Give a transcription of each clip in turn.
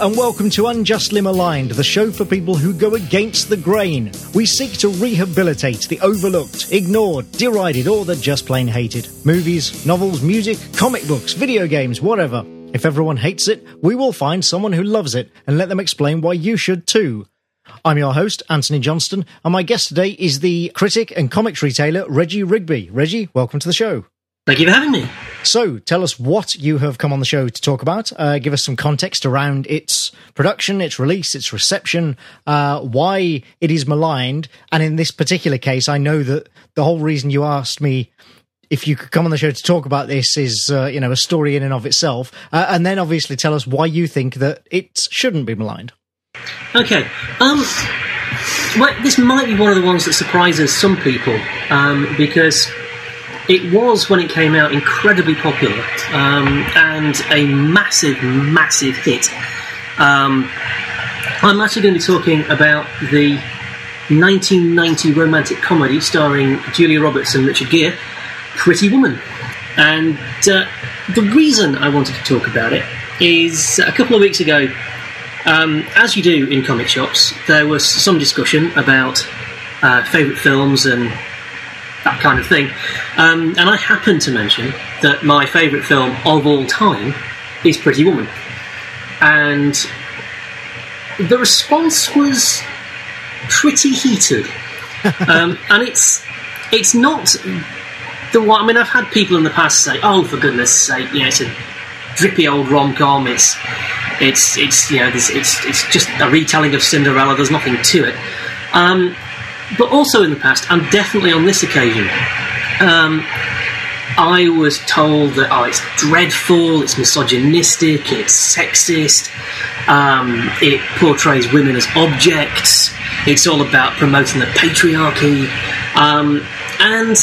and welcome to Unjustly Maligned, the show for people who go against the grain. We seek to rehabilitate the overlooked, ignored, derided, or the just plain hated. Movies, novels, music, comic books, video games, whatever. If everyone hates it, we will find someone who loves it and let them explain why you should too. I'm your host, Anthony Johnston, and my guest today is the critic and comics retailer, Reggie Rigby. Reggie, welcome to the show. Thank you for having me. So, tell us what you have come on the show to talk about. Give us some context around its production, its release, its reception, why it is maligned. And in this particular case, I know that the whole reason you asked me if you could come on the show to talk about this is, a story in and of itself. And then obviously tell us why you think that it shouldn't be maligned. Okay. Well, this might be one of the ones that surprises some people, because it was, when it came out, incredibly popular, and a massive, massive hit. I'm actually going to be talking about the 1990 romantic comedy starring Julia Roberts and Richard Gere, Pretty Woman. And the reason I wanted to talk about it is a couple of weeks ago, as you do in comic shops, there was some discussion about favourite films and that kind of thing. And I happened to mention that my favourite film of all time is Pretty Woman. And the response was pretty heated. And it's not the one... I mean, I've had people in the past say, oh, for goodness sake, it's a drippy old rom-com, it's just a retelling of Cinderella, there's nothing to it. But also in the past, and definitely on this occasion, I was told that, it's dreadful, it's misogynistic, it's sexist, it portrays women as objects, it's all about promoting the patriarchy, and,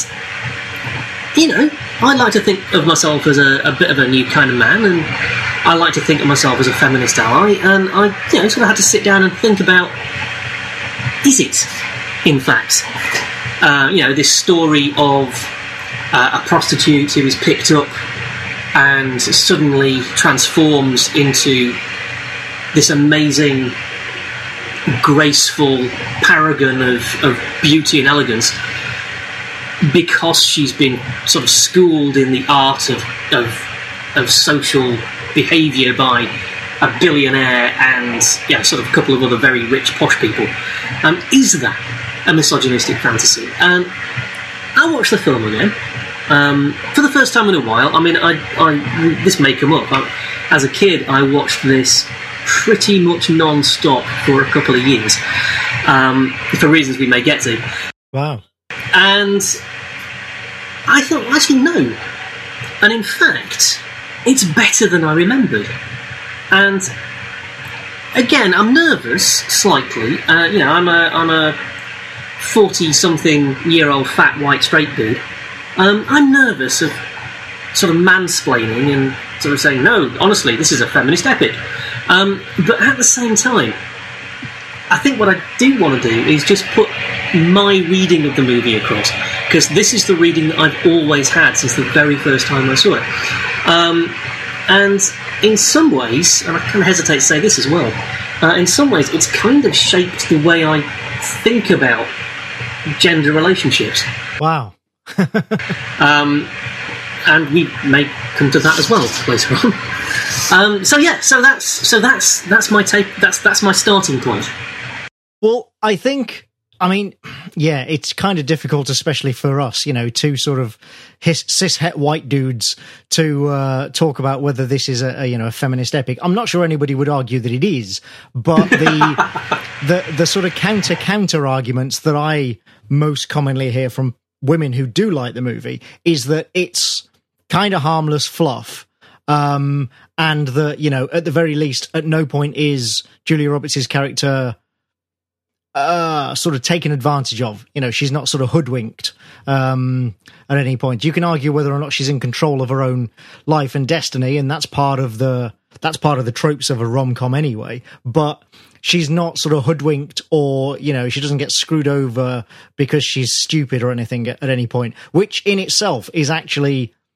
I like to think of myself as a bit of a new kind of man, and I like to think of myself as a feminist ally, and I, sort of had to sit down and think about, is it, in fact, this story of a prostitute who is picked up and suddenly transforms into this amazing, graceful paragon of beauty and elegance because she's been sort of schooled in the art of social behaviour by a billionaire and sort of a couple of other very rich posh people. Is that a misogynistic fantasy? I watched the film again for the first time in a while. I mean, I this may come up. As a kid, I watched this pretty much non-stop for a couple of years, for reasons we may get to. Wow. And I thought, actually, no. And in fact, it's better than I remembered. And again, I'm nervous slightly. I'm a 40-something-year-old fat white straight dude. I'm nervous of sort of mansplaining and sort of saying, no, honestly, this is a feminist epic. But at the same time, I think what I do want to do is just put my reading of the movie across, because this is the reading that I've always had since the very first time I saw it. And in some ways, and I kind of hesitate to say this as well, in some ways it's kind of shaped the way I think about gender relationships. Wow. And we may come to that as well later on. So that's my take. That's my starting point. Well, I think, it's kind of difficult, especially for us, two sort of cis-het white dudes to talk about whether this is a feminist epic. I'm not sure anybody would argue that it is, but the sort of counter arguments that I most commonly hear from women who do like the movie is that it's kind of harmless fluff. And that, at the very least, at no point is Julia Roberts' character sort of taken advantage of. She's not sort of hoodwinked at any point. You can argue whether or not she's in control of her own life and destiny, and that's part of the tropes of a rom-com anyway. But she's not sort of hoodwinked, or she doesn't get screwed over because she's stupid or anything at any point, which in itself is actually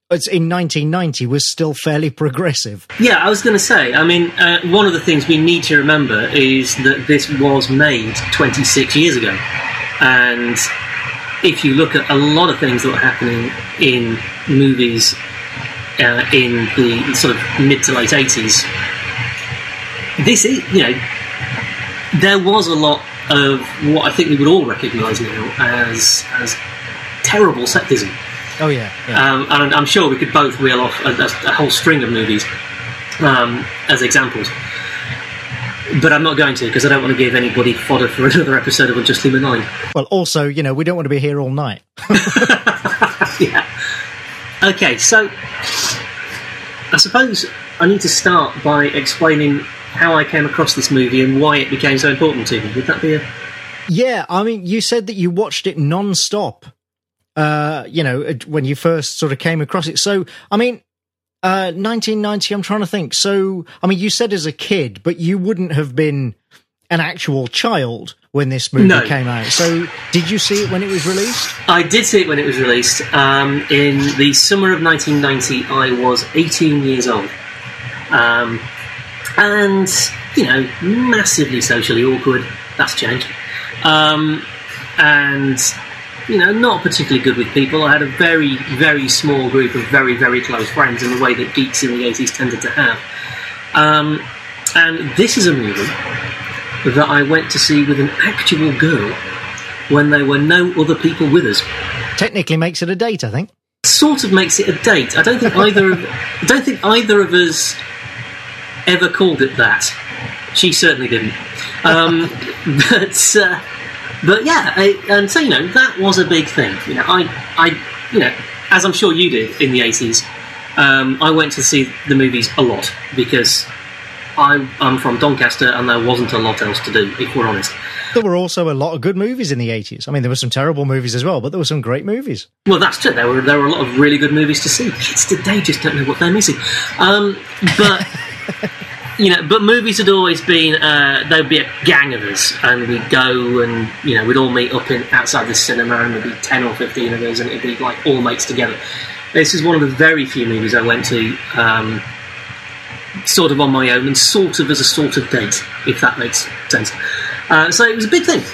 it's in 1990 was still fairly progressive. Yeah, I was going to say, I mean, one of the things we need to remember is that this was made 26 years ago. And if you look at a lot of things that were happening in movies in the sort of mid to late 80s, this is, there was a lot of what I think we would all recognise now as terrible sexism. Oh, yeah. And I'm sure we could both reel off a whole string of movies as examples. But I'm not going to, because I don't want to give anybody fodder for another episode of Unjustly Maligned. Well, also, we don't want to be here all night. Yeah. Okay, so I suppose I need to start by explaining how I came across this movie and why it became so important to me. Would that be a... Yeah, I mean, you said that you watched it non-stop, when you first sort of came across it. So, I mean, 1990, I'm trying to think. So, I mean, you said as a kid, but you wouldn't have been an actual child when this movie came out. So, did you see it when it was released? I did see it when it was released. In the summer of 1990, I was 18 years old. And, massively socially awkward. That's changed. And, not particularly good with people. I had a very, very small group of very, very close friends in the way that geeks in the 80s tended to have. And this is a movie that I went to see with an actual girl when there were no other people with us. Technically makes it a date, I think. Sort of makes it a date. I don't think either of us ever called it that. She certainly didn't. But yeah, and so that was a big thing. I as I'm sure you did in the 80s, I went to see the movies a lot because I'm from Doncaster and there wasn't a lot else to do, if we're honest. There were also a lot of good movies in the 80s. I mean, there were some terrible movies as well, but there were some great movies. Well, that's true. There were a lot of really good movies to see. Kids today just don't know what they're missing. But but movies had always been, there'd be a gang of us, and we'd go and, we'd all meet up outside the cinema, and there'd be 10 or 15 of us, and it'd be like all mates together. This is one of the very few movies I went to, sort of on my own, and sort of as a sort of date, if that makes sense. So it was a big thing.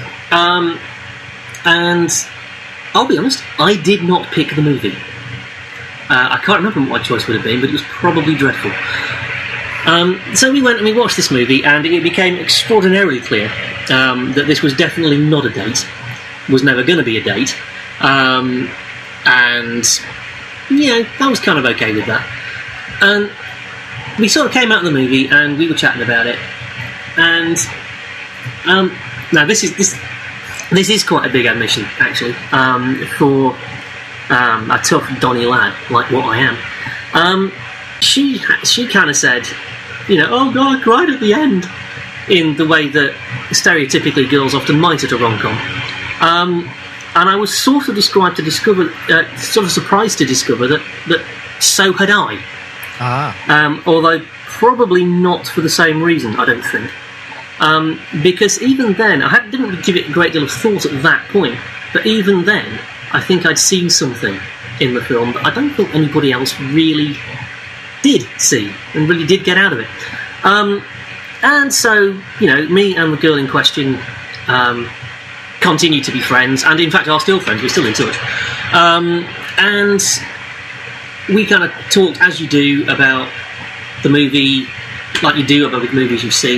And I'll be honest, I did not pick the movie. I can't remember what my choice would have been, but it was probably dreadful. So we went and we watched this movie, and it became extraordinarily clear that this was definitely not a date, was never going to be a date, and I was kind of okay with that. And we sort of came out of the movie, and we were chatting about it, and now this is quite a big admission, actually, for a tough Donny lad like what I am. She kind of said, oh God, I cried at the end, in the way that stereotypically girls often might at a rom-com. And I was sort of surprised to discover that so had I. Although probably not for the same reason, I don't think. Because even then, I didn't really give it a great deal of thought at that point, but even then, I think I'd seen something in the film that I don't think anybody else really did see and really did get out of it. And so, me and the girl in question continue to be friends, and in fact are still friends. We're still in touch. And we kind of talked, as you do, about the movie, like you do about the movies you've seen.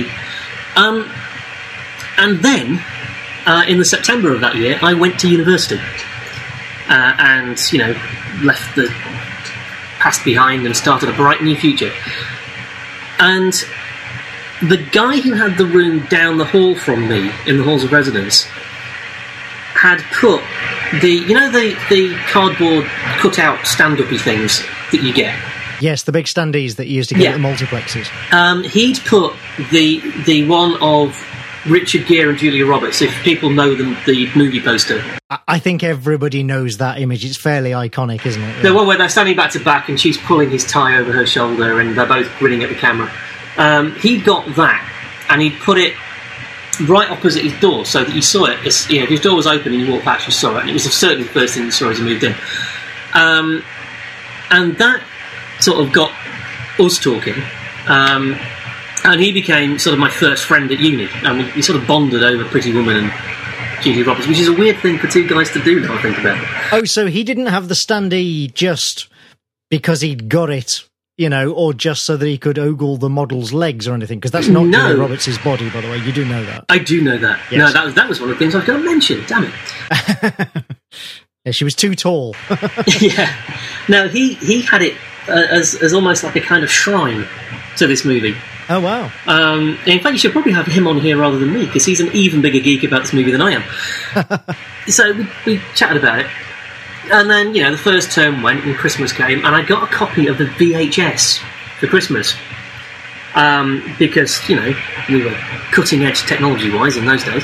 And then, in the September of that year, I went to university. And, left the past behind and started a bright new future. And the guy who had the room down the hall from me in the halls of residence had put the cardboard cutout stand-uppy things that you get. Yes, the big standees that you used to get at the multiplexes. He'd put the one of Richard Gere and Julia Roberts, if people know them, the movie poster. I think everybody knows that image. It's fairly iconic, isn't it? Yeah. The one where they're standing back to back and she's pulling his tie over her shoulder and they're both grinning at the camera. He got that, and he'd put it right opposite his door so that you saw it. If his door was open and you walked past, you saw it, and it was certainly the first thing you saw as you moved in. And that sort of got us talking. And he became sort of my first friend at uni. And we sort of bonded over Pretty Woman and Julia Roberts, which is a weird thing for two guys to do now I think about it. Oh, so he didn't have the standee just because he'd got it, you know, or just so that he could ogle the model's legs or anything? Because that's not Julia Roberts' body, by the way. You do know that. I do know that. Yes. No, that was one of the things I was going to mention. Damn it. Yeah, she was too tall. Yeah. No, he had it as almost like a kind of shrine to this movie. Oh, wow. In fact, you should probably have him on here rather than me, because he's an even bigger geek about this movie than I am. So we chatted about it. And then, you know, the first term went and Christmas came, and I got a copy of the VHS for Christmas. Because, you know, we were cutting edge technology-wise in those days.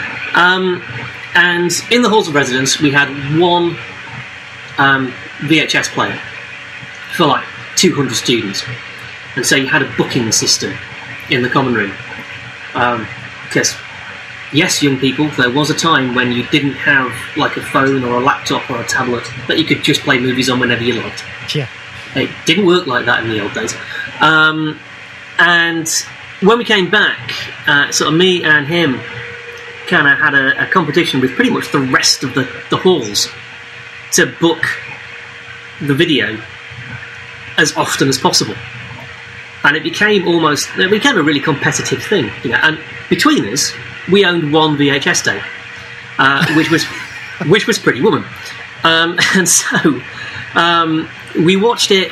And in the halls of residence, we had one VHS player for like 200 students. And so you had a booking system in the common room. Because, yes, young people, there was a time when you didn't have like a phone or a laptop or a tablet that you could just play movies on whenever you liked. Yeah. It didn't work like that in the old days. And when we came back, sort of me and him kind of had a competition with pretty much the rest of the halls to book the video as often as possible. And it became a really competitive thing, you know. And between us, we owned one VHS day, which was Pretty Woman, and so we watched it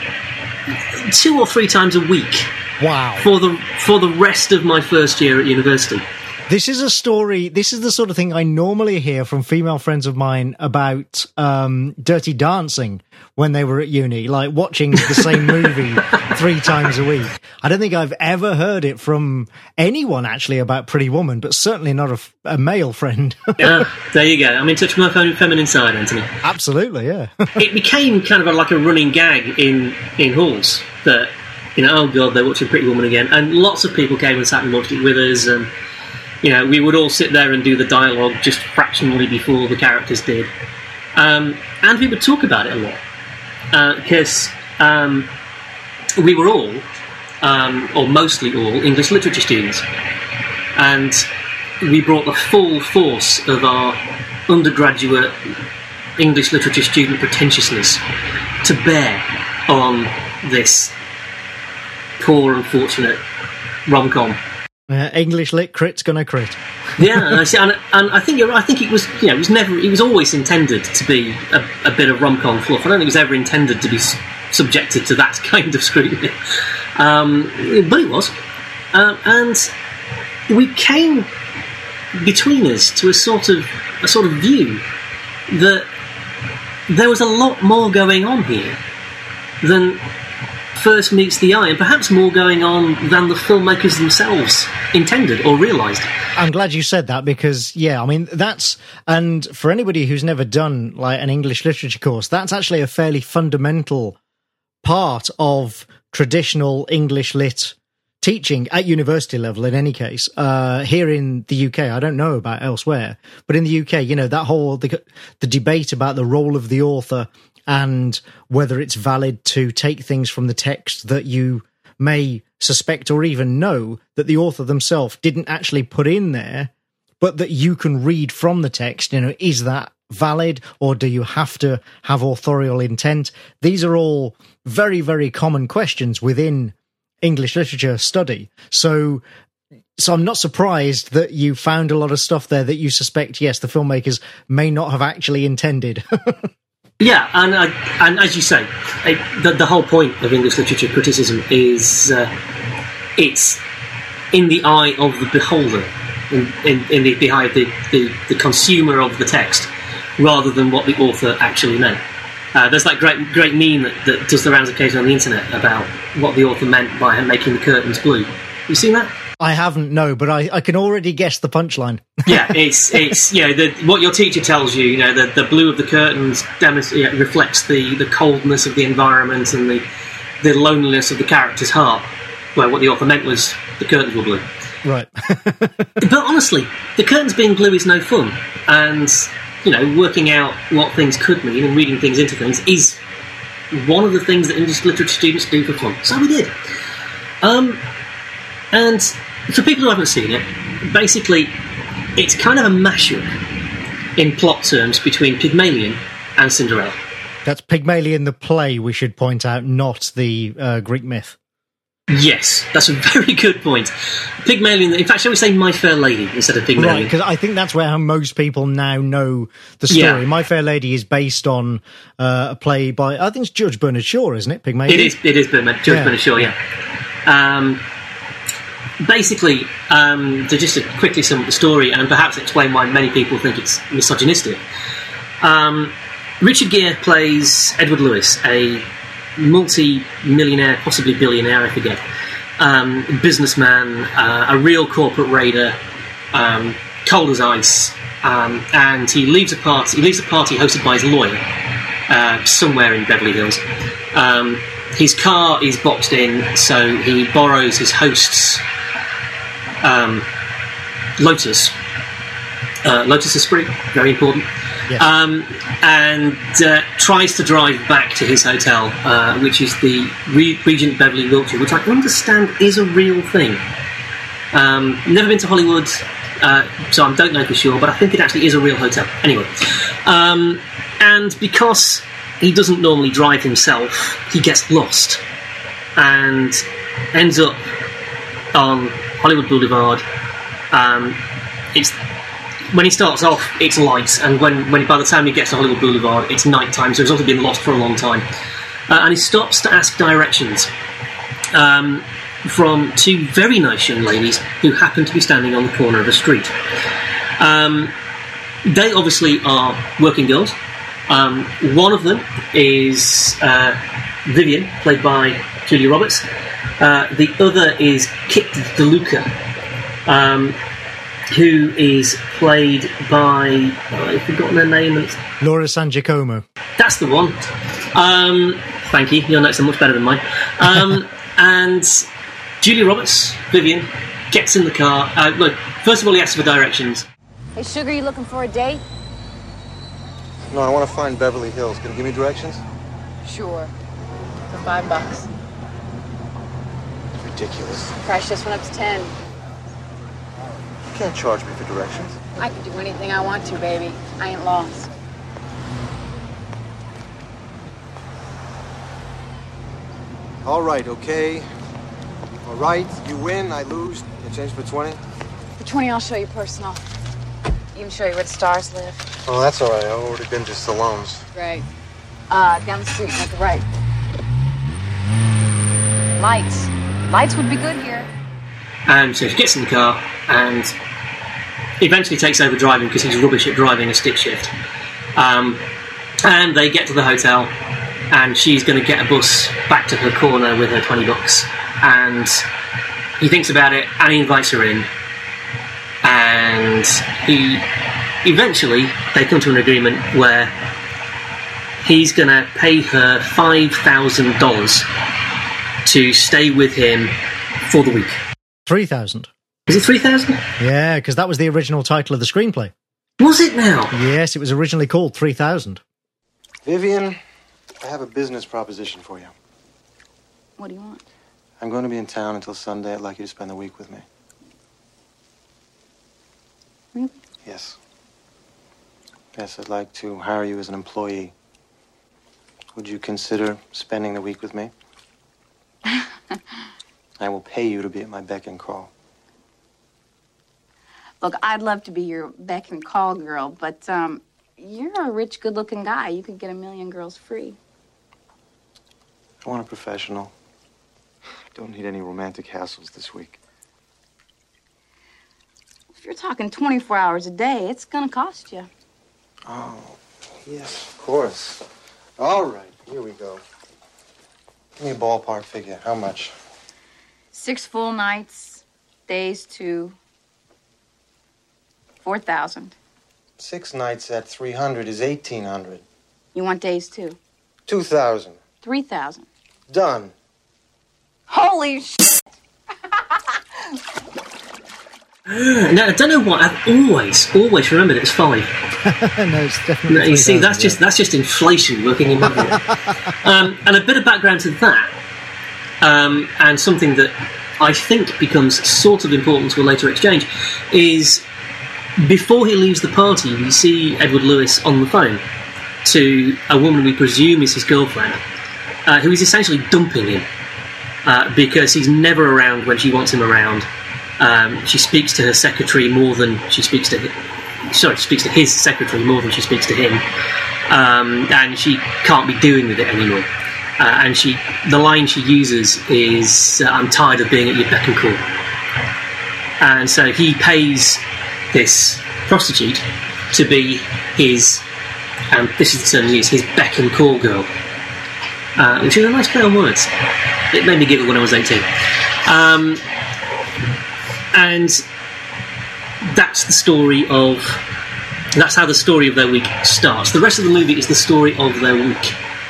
2 or 3 times a week. Wow! For the rest of my first year at university. This is a story. This is the sort of thing I normally hear from female friends of mine about Dirty Dancing when they were at uni, like watching the same movie 3 times a week. I don't think I've ever heard it from anyone actually about Pretty Woman, but certainly not a male friend. Yeah, there you go. I'm in touch with my feminine side, Anthony. Absolutely, yeah. It became kind of like a running gag in halls that, you know, oh God, they're watching Pretty Woman again. And lots of people came and sat and watched it with us, and you know, we would all sit there and do the dialogue just fractionally before the characters did. And we would talk about it a lot. Because we were all, or mostly all, English literature students. And we brought the full force of our undergraduate English literature student pretentiousness to bear on this poor, unfortunate rom-com. English lit crit's gonna crit. Yeah, and I think you're right. I think it was, you know, it was always intended to be a bit of rom-com fluff. I don't think it was ever intended to be subjected to that kind of scrutiny, but it was, and we came between us to a sort of view that there was a lot more going on here than first meets the eye, and perhaps more going on than the filmmakers themselves intended or realised. I'm glad you said that, because, yeah, I mean, and for anybody who's never done like an English literature course, that's actually a fairly fundamental part of traditional English lit teaching at university level, in any case. Here in the UK, I don't know about elsewhere, but in the UK, you know, that whole, the debate about the role of the author and whether it's valid to take things from the text that you may suspect or even know that the author themselves didn't actually put in there, but that you can read from the text. You know, is that valid, or do you have to have authorial intent? These are all very, very common questions within English literature study. So I'm not surprised that you found a lot of stuff there that you suspect, yes, the filmmakers may not have actually intended. Yeah, and as you say, the whole point of English literature criticism is it's in the eye of the beholder, in the eye of the consumer of the text, rather than what the author actually meant. There's that great meme that does the rounds occasionally on the internet about what the author meant by making the curtains blue. You seen that? I haven't, no, but I can already guess the punchline. Yeah, it's you know, what your teacher tells you. You know, the blue of the curtains reflects the coldness of the environment and the loneliness of the character's heart. Well, what the author meant was the curtains were blue. Right. But honestly, the curtains being blue is no fun, and you know, working out what things could mean and reading things into things is one of the things that English literature students do for fun. So we did. And for people who haven't seen it, basically, it's kind of a mashup in plot terms between Pygmalion and Cinderella. That's Pygmalion the play, we should point out, not the Greek myth. Yes, that's a very good point. Pygmalion, in fact, shall we say My Fair Lady instead of Pygmalion? Right, because I think that's where most people now know the story. Yeah. My Fair Lady is based on a play by, I think it's George Bernard Shaw, isn't it, Pygmalion? It is George Bernard Shaw, yeah. Basically, to just quickly sum up the story and perhaps explain why many people think it's misogynistic. Richard Gere plays Edward Lewis, a multi-millionaire, possibly billionaire, I forget, businessman, a real corporate raider, cold as ice, and he leaves a party hosted by his lawyer somewhere in Beverly Hills. His car is boxed in, so he borrows his host's Lotus Esprit, very important. Yes. And tries to drive back to his hotel, which is the Regent Beverly Wiltshire, which I understand is a real thing. Never been to Hollywood, so I don't know for sure, but I think it actually is a real hotel. Anyway, and because he doesn't normally drive himself, he gets lost and ends up on Hollywood Boulevard. When he starts off, it's light, and when by the time he gets to Hollywood Boulevard, it's night time, so he's also been lost for a long time. And he stops to ask directions from two very nice young ladies who happen to be standing on the corner of a street. They obviously are working girls. One of them is Vivian, played by Julia Roberts. The other is Kit DeLuca, who is played by, I've forgotten her name. Laura San Giacomo. That's the one. Thank you. Your notes are much better than mine. And Julia Roberts, Vivian, gets in the car. Look, first of all, he asks for directions. Hey, Sugar, you looking for a date? No, I want to find Beverly Hills. Can you give me directions? Sure. For $5. Ridiculous. Price just went up to 10. You can't charge me for directions. I can do anything I want to, baby. I ain't lost. All right, okay. All right, you win, I lose. You change for 20? For 20, I'll show you personal. Even show you where the stars live. Oh, that's all right. I've already been to Stallone's. Right. Down the street, make a right. Lights. Lights would be good here. And so she gets in the car and eventually takes over driving because he's rubbish at driving a stick shift. And they get to the hotel, and she's going to get a bus back to her corner with her $20. And he thinks about it, and he invites her in. And they come to an agreement where he's going to pay her $5,000 to stay with him for the week. 3,000. Is it 3,000? Yeah, because that was the original title of the screenplay. Was it now? Yes, it was originally called 3,000. Vivian, I have a business proposition for you. What do you want? I'm going to be in town until Sunday. I'd like you to spend the week with me. Really? Yes. Yes, I'd like to hire you as an employee. Would you consider spending the week with me? I will pay you to be at my beck and call. Look, I'd love to be your beck and call girl, but you're a rich, good-looking guy. You could get 1,000,000 girls free. I want a professional. I don't need any romantic hassles this week. If you're talking 24 hours a day, it's gonna cost you. Oh, yes, of course. All right, here we go. Give me a ballpark figure. How much? 6 full nights, days to 4,000. 6 nights at 300 is 1,800. You want days too? 2,000. 3,000. Done. Holy shit! No, I don't know why. I've always remembered it as 5. No, it's definitely. No, you see, 3,000, that's just inflation working in my head. And a bit of background to that, and something that I think becomes sort of important to a later exchange, is before he leaves the party, we see Edward Lewis on the phone to a woman we presume is his girlfriend, who is essentially dumping him because he's never around when she wants him around. She speaks to her secretary more than she speaks to him. Sorry, she speaks to his secretary more than she speaks to him, and she can't be doing with it anymore. And the line she uses is, "I'm tired of being at your beck and call." And so he pays this prostitute to be his, and this is the term he used, his beck and call girl, which is a nice play on words. It made me giggle when I was 18. And that's how the story of their week starts. The rest of the movie is the story of their week.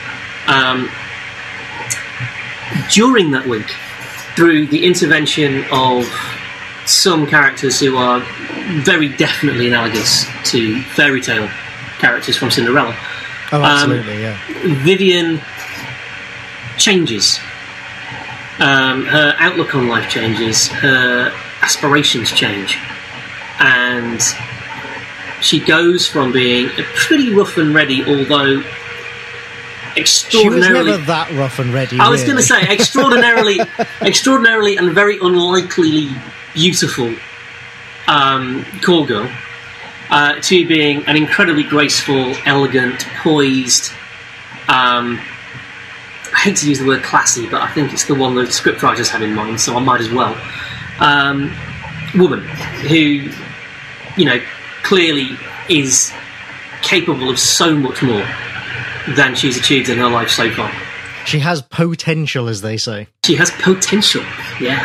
During that week, through the intervention of some characters who are very definitely analogous to fairy tale characters from Cinderella. Oh, absolutely, yeah. Vivian changes. Her outlook on life changes. Her aspirations change. And she goes from being a pretty rough and ready, although extraordinarily... She was never that rough and ready, I was going to say, extraordinarily and very unlikely beautiful call girl, to being an incredibly graceful, elegant, poised, I hate to use the word classy, but I think it's the one the scriptwriters have in mind, so I might as well, woman who, clearly is capable of so much more than she's achieved in her life so far. She has potential, as they say. She has potential, yeah.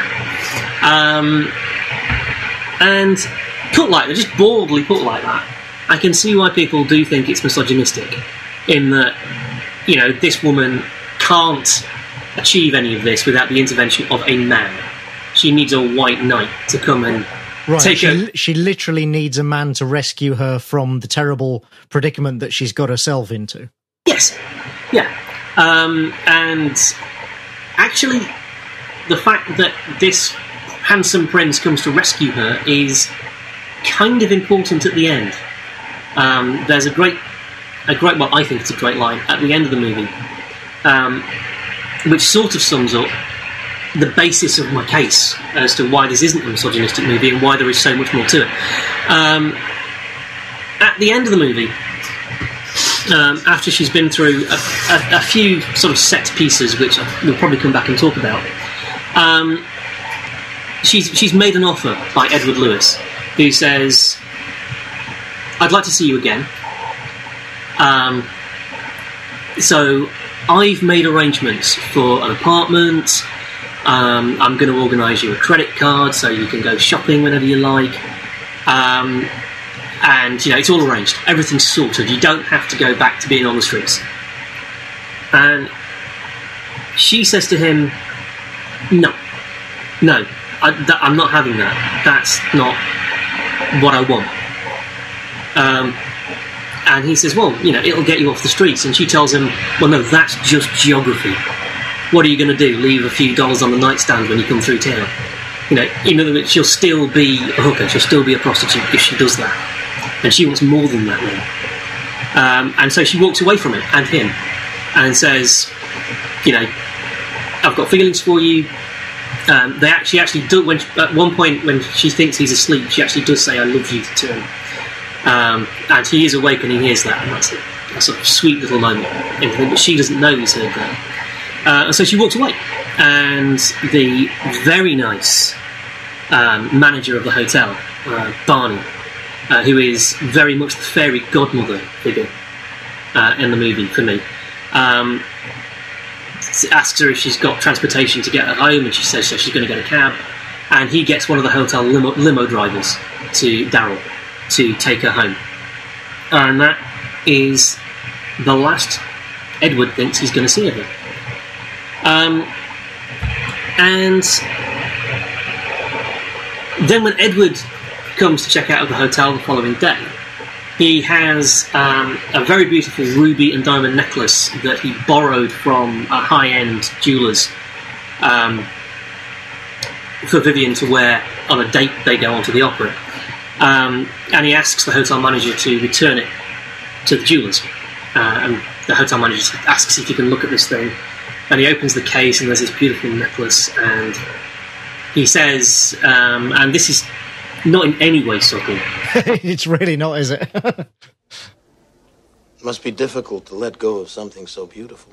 And put like that, just broadly put like that, I can see why people do think it's misogynistic, in that, this woman can't achieve any of this without the intervention of a man. She needs a white knight to come and take her. She literally needs a man to rescue her from the terrible predicament that she's got herself into. Yes, yeah. And actually, the fact that this handsome prince comes to rescue her is kind of important at the end. There's a great, well, I think it's a great line at the end of the movie, which sort of sums up the basis of my case as to why this isn't a misogynistic movie and why there is so much more to it. At the end of the movie, after she's been through a few sort of set pieces, which we'll probably come back and talk about, she's made an offer by Edward Lewis, who says, "I'd like to see you again. So I've made arrangements for an apartment. I'm going to organise you a credit card so you can go shopping whenever you like. And, it's all arranged. Everything's sorted. You don't have to go back to being on the streets." And she says to him, No, I'm not having that. That's not what I want. And he says, "Well, it'll get you off the streets." And she tells him, "Well, no, that's just geography. What are you going to do? Leave a few dollars on the nightstand when you come through town?" In other words, she'll still be a hooker. She'll still be a prostitute if she does that. And she wants more than that now. And so she walks away from it and him and says, "I've got feelings for you." She actually do, at one point when she thinks he's asleep, she actually does say, "I love you" to him. And he is awake and he hears that, and that's a sort of sweet little moment. But she doesn't know he's heard that. And so she walks away, and the very nice manager of the hotel, Barney, who is very much the fairy godmother figure in the movie for me, asks her if she's got transportation to get her home, and she says so she's going to get a cab, and he gets one of the hotel limo drivers to Daryl to take her home. And that is the last Edward thinks he's going to see of her. And then when Edward comes to check out of the hotel the following day, he has a very beautiful ruby and diamond necklace that he borrowed from a high-end jeweller's for Vivian to wear on a date they go on to the opera. And he asks the hotel manager to return it to the jewellers. And the hotel manager asks if he can look at this thing. And he opens the case, and there's this beautiful necklace. And he says, and this is not in any way subtle. It's really not, is it? It must be difficult to let go of something so beautiful.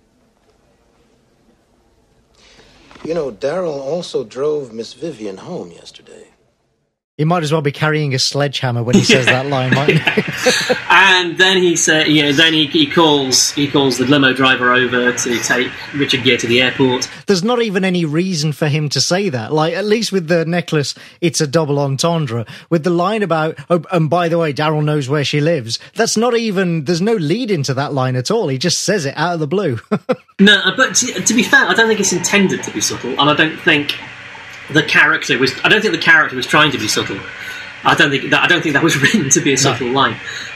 You know, Daryl also drove Miss Vivian home yesterday. He might as well be carrying a sledgehammer when he says that line, mightn't he? And then he said, then he calls the limo driver over to take Richard Gere to the airport. There's not even any reason for him to say that. Like, at least with the necklace, it's a double entendre. With the line about, oh, and by the way, Daryl knows where she lives, that's not even, there's no lead into that line at all. He just says it out of the blue. No, but to be fair, I don't think it's intended to be subtle, and I don't think the character was trying to be subtle. I don't think that was written to be a subtle line.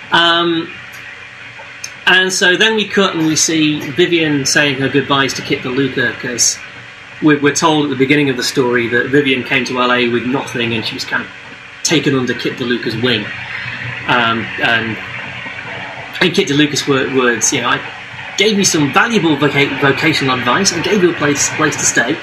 And so then we cut and we see Vivian saying her goodbyes to Kit DeLuca, because we're told at the beginning of the story that Vivian came to LA with nothing and she was kind of taken under Kit DeLuca's wing. And in Kit DeLuca's words, I gave you some valuable vocational advice and gave you a place to stay.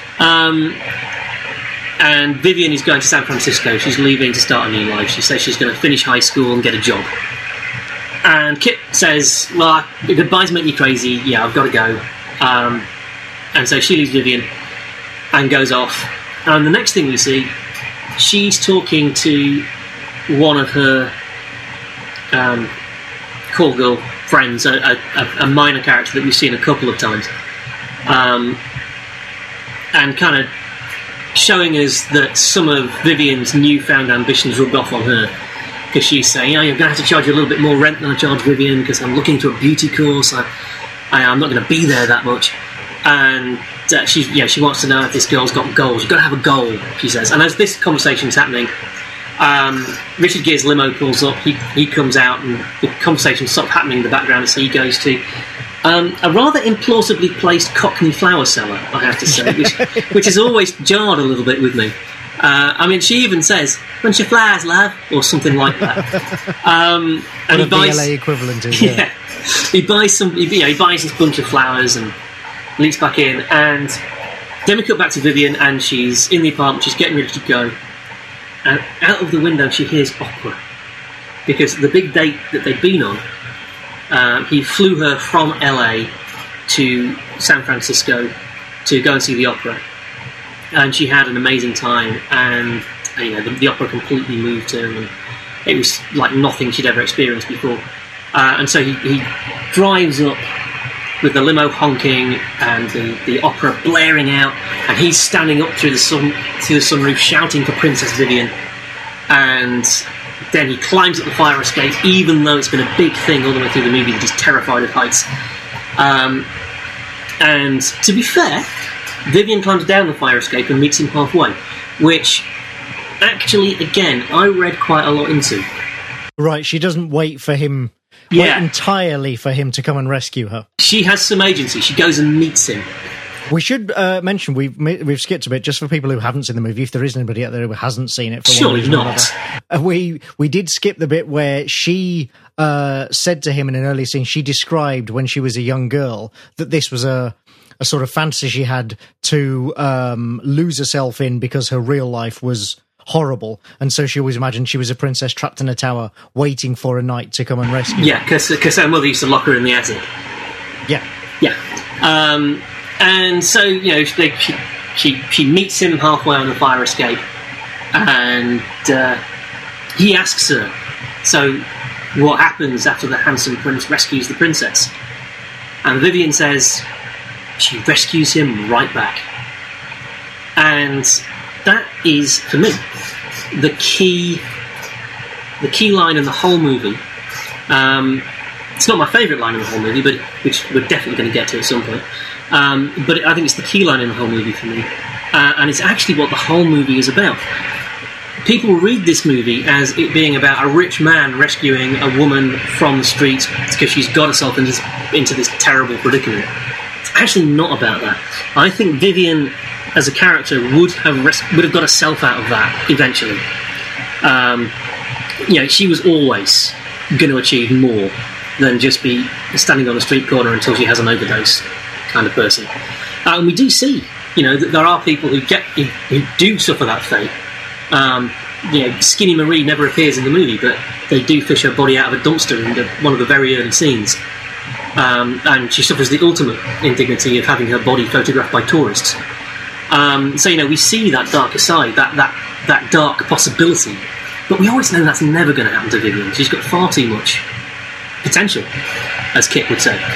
And Vivian is going to San Francisco. She's leaving to start a new life. She says she's going to finish high school and get a job. And Kit says, well, goodbyes make me crazy. Yeah, I've got to go. And so she leaves Vivian and goes off. And the next thing we see, she's talking to one of her call girl friends, a minor character that we've seen a couple of times. And kind of showing us that some of Vivian's newfound ambitions rubbed off on her, because she's saying, you're going to have to charge you a little bit more rent than I charge Vivian because I'm looking to a beauty course. I'm not going to be there that much. And she wants to know if this girl's got goals. You've got to have a goal, she says. And as this conversation's happening, Richard Gere's limo pulls up. He comes out, and the conversation's sort of happening in the background as he goes to a rather implausibly placed Cockney flower seller, I have to say, which has always jarred a little bit with me. She even says, "Bunch of flowers, love," or something like that. And he buys BLA equivalent is, yeah. He buys he buys this bunch of flowers and leaps back in. And then we cut back to Vivian, and she's in the apartment. She's getting ready to go, and out of the window she hears opera, because the big date that they'd been on. He flew her from LA to San Francisco to go and see the opera, and she had an amazing time. And the opera completely moved her, and it was like nothing she'd ever experienced before. And so he drives up with the limo honking and the opera blaring out, and he's standing up through the sunroof shouting for Princess Vivian. And then he climbs up the fire escape, even though it's been a big thing all the way through the movie that he's terrified of heights. And to be fair, Vivian climbs down the fire escape and meets him halfway, which actually, again, I read quite a lot into. Right, she doesn't wait entirely for him to come and rescue her. She has some agency. She goes and meets him. We should mention we've skipped a bit just for people who haven't seen the movie. If there is anybody out there who hasn't seen it, for surely not. We did skip the bit where she said to him in an early scene. She described when she was a young girl that this was a sort of fantasy she had to lose herself in because her real life was horrible, and so she always imagined she was a princess trapped in a tower waiting for a knight to come and rescue her. Yeah, because her mother used to lock her in the attic. Yeah. And so, she meets him halfway on the fire escape, and he asks her, so what happens after the handsome prince rescues the princess? And Vivian says, she rescues him right back. And that is, for me, the key line in the whole movie. It's not my favourite line in the whole movie, but which we're definitely going to get to at some point. But I think it's the key line in the whole movie for me, and it's actually what the whole movie is about. people read this movie as it being about a rich man rescuing a woman from the streets because she's got herself into this terrible predicament. It's actually not about that. I think Vivian, as a character, would have got herself out of that eventually. She was always going to achieve more than just be standing on a street corner until she has an overdose kind of person. And we do see, that there are people who do suffer that fate. Skinny Marie never appears in the movie, but they do fish her body out of a dumpster in one of the very early scenes. And she suffers the ultimate indignity of having her body photographed by tourists. We see that darker side, that dark possibility. But we always know that's never going to happen to Vivian. She's got far too much potential, as Kit would say.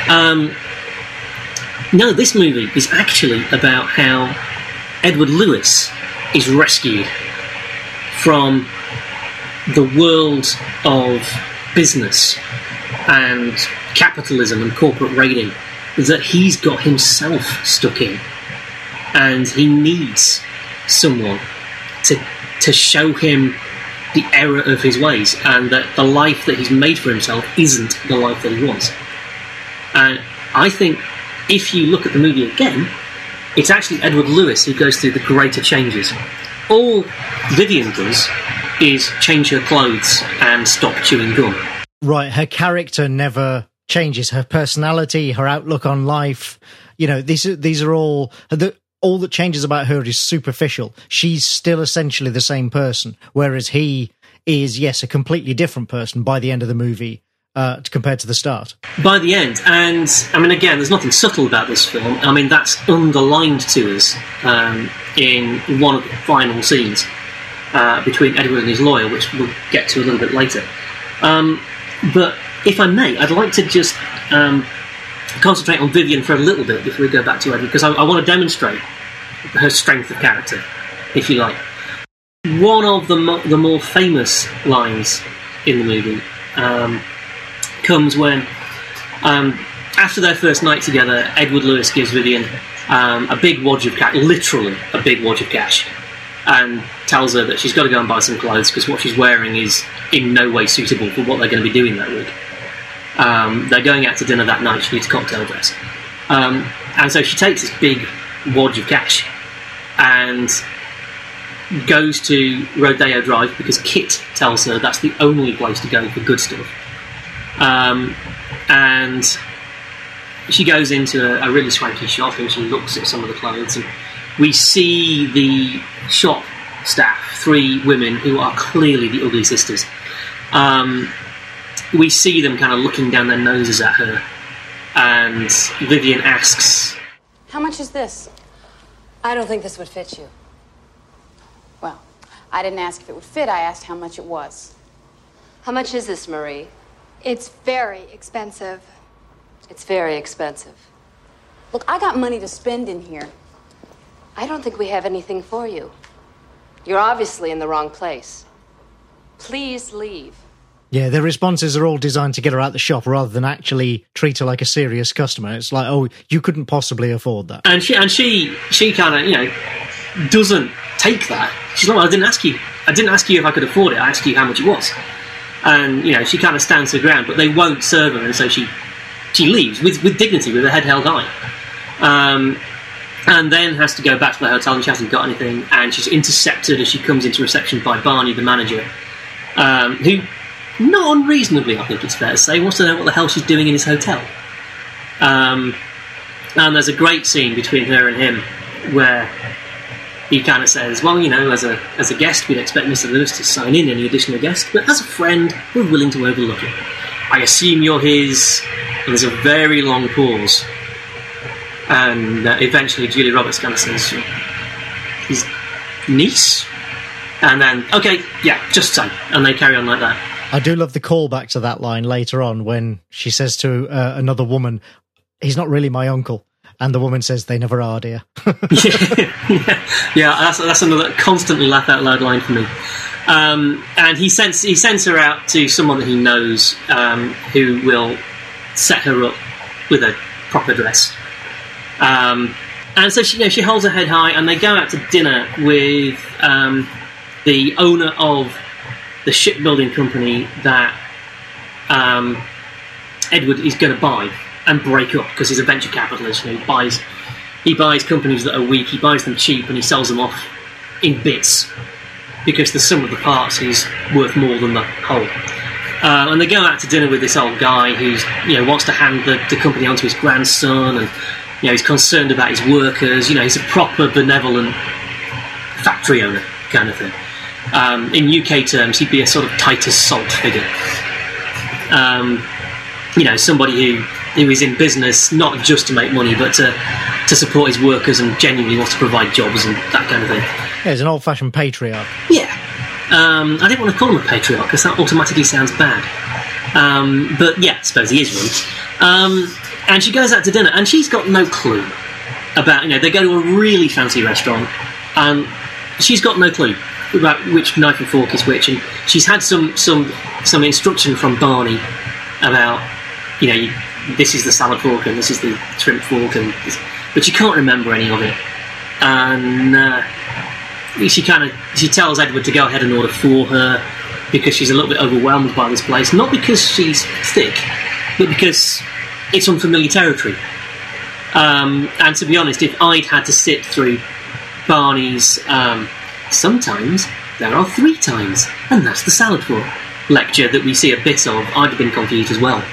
No, this movie is actually about how Edward Lewis is rescued from the world of business and capitalism and corporate raiding that he's got himself stuck in. And he needs someone to show him the error of his ways, and that the life that he's made for himself isn't the life that he wants. And I think if you look at the movie again, it's actually Edward Lewis who goes through the greater changes. All Vivian does is change her clothes and stop chewing gum. Right, her character never changes. Her personality, her outlook on life, these are all that changes about her is superficial. She's still essentially the same person, whereas he is, yes, a completely different person by the end of the movie compared to the start. By the end, and again, there's nothing subtle about this film. That's underlined to us in one of the final scenes between Edward and his lawyer, which we'll get to a little bit later. But if I may, I'd like to just concentrate on Vivian for a little bit before we go back to Edward, because I want to demonstrate her strength of character, if you like. One of the more famous lines in the movie comes when, after their first night together, Edward Lewis gives Vivian a big wad of cash, literally a big wad of cash, and tells her that she's got to go and buy some clothes because what she's wearing is in no way suitable for what they're going to be doing that week. They're going out to dinner that night. She needs a cocktail dress. And so she takes this big wad of cash and goes to Rodeo Drive because Kit tells her that's the only place to go for good stuff. And she goes into a really swanky shop and she looks at some of the clothes, and we see the shop staff, 3 women who are clearly the ugly sisters. We see them kind of looking down their noses at her, and Vivian asks, How much is this? I don't think this would fit you. Well, I didn't ask if it would fit. I asked how much it was. How much is this, Marie? It's very expensive. It's very expensive. Look, I got money to spend in here. I don't think we have anything for you. You're obviously in the wrong place. Please leave. Yeah, their responses are all designed to get her out the shop rather than actually treat her like a serious customer. It's like, oh, you couldn't possibly afford that. And she kind of, doesn't take that. She's like, well, I didn't ask you if I could afford it. I asked you how much it was. And, she kind of stands her ground, but they won't serve her, and so she leaves with dignity, with her head held high. And then has to go back to the hotel, and she hasn't got anything, and she's intercepted as she comes into reception by Barney, the manager, who, not unreasonably, I think it's fair to say, wants to know what the hell she's doing in his hotel. And there's a great scene between her and him where he kind of says, well, as a guest, we'd expect Mr. Lewis to sign in any additional guest, but as a friend, we're willing to overlook it. I assume you're his... And there's a very long pause. And eventually Julia Roberts kind of says, his niece? And then, okay, yeah, just so. And they carry on like that. I do love the callback to that line later on when she says to another woman, he's not really my uncle. And the woman says, they never are, dear. yeah, that's another constantly laugh out loud line for me. And he sends her out to someone that he knows who will set her up with a proper dress. And so she holds her head high, and they go out to dinner with the owner of the shipbuilding company that Edward is going to buy and break up, because he's a venture capitalist. You know, he buys companies that are weak, he buys them cheap, and he sells them off in bits, because the sum of the parts is worth more than the whole. And they go out to dinner with this old guy who's, you know, wants to hand the company on to his grandson, and, you know, he's concerned about his workers. You know, he's a proper benevolent factory owner kind of thing. In UK terms, he'd be a sort of Titus Salt figure. You know, somebody who is in business not just to make money, but to support his workers and genuinely wants to provide jobs and that kind of thing. Yeah, he's an old-fashioned patriarch. Yeah. I didn't want to call him a patriarch because that automatically sounds bad. But yeah, I suppose he is one. And she goes out to dinner, and she's got no clue about, you know, they go to a really fancy restaurant, and she's got no clue about which knife and fork is which, and she's had some instruction from Barney about, you know, this is the salad fork and this is the shrimp fork, but she can't remember any of it. And she tells Edward to go ahead and order for her because she's a little bit overwhelmed by this place, not because she's thick, but because it's unfamiliar territory. And to be honest, if I'd had to sit through Barney's sometimes there are 3 times, and that's the salad fork lecture that we see a bit of, I'd have been confused as well.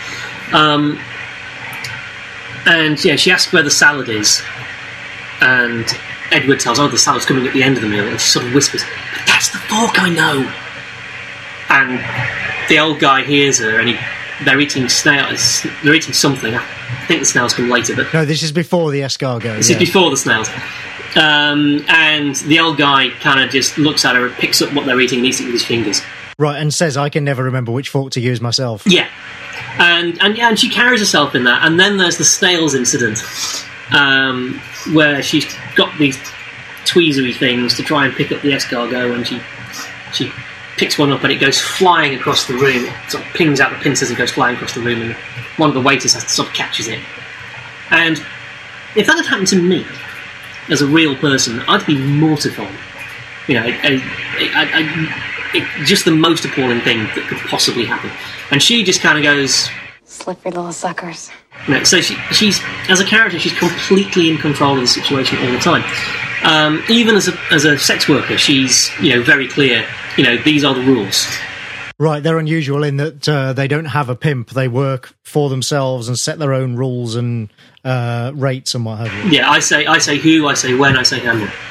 And yeah, she asks where the salad is, and Edward tells her, the salad's coming at the end of the meal, and she sort of whispers, but that's the fork, I know. And the old guy hears her, and they're eating snails. They're eating something. I think the snails come later, but no, this is before the escargot. This is before the snails. And the old guy kind of just looks at her and picks up what they're eating and eats it with his fingers. Right, and says, I can never remember which fork to use myself. Yeah. And she carries herself in that. And then there's the snails incident, where she's got these tweezery things to try and pick up the escargot, and she picks one up and it goes flying across the room. It sort of pings out the pincers and goes flying across the room, and one of the waiters has to sort of catches it. And if that had happened to me as a real person, I'd be mortified. You know, just the most appalling thing that could possibly happen. And she just kind of goes, Slippery little suckers. No, so she's as a character, she's completely in control of the situation all the time. Even as a sex worker, she's, you know, very clear. You know, these are the rules. Right, they're unusual in that they don't have a pimp. They work for themselves and set their own rules and rates and what have you. Yeah, I say who, I say when, I say how much.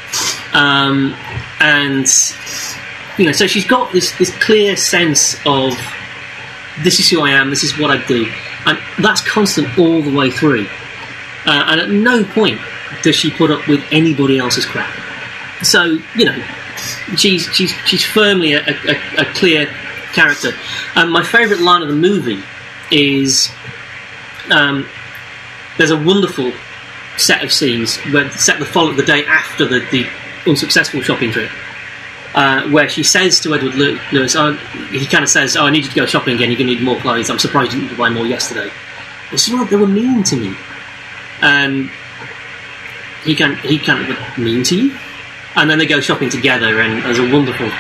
And you know, so she's got this clear sense of, this is who I am, this is what I do, and that's constant all the way through. And at no point does she put up with anybody else's crap. So, you know, she's firmly a clear character. And my favourite line of the movie is, there's a wonderful set of scenes where set the day after the unsuccessful shopping trip, where she says to Edward Lewis, he kind of says, I need you to go shopping again, you're going to need more clothes, I'm surprised you didn't buy more yesterday. And she said, well, they were mean to me. And he can't mean to you. And then they go shopping together, and there's a wonderful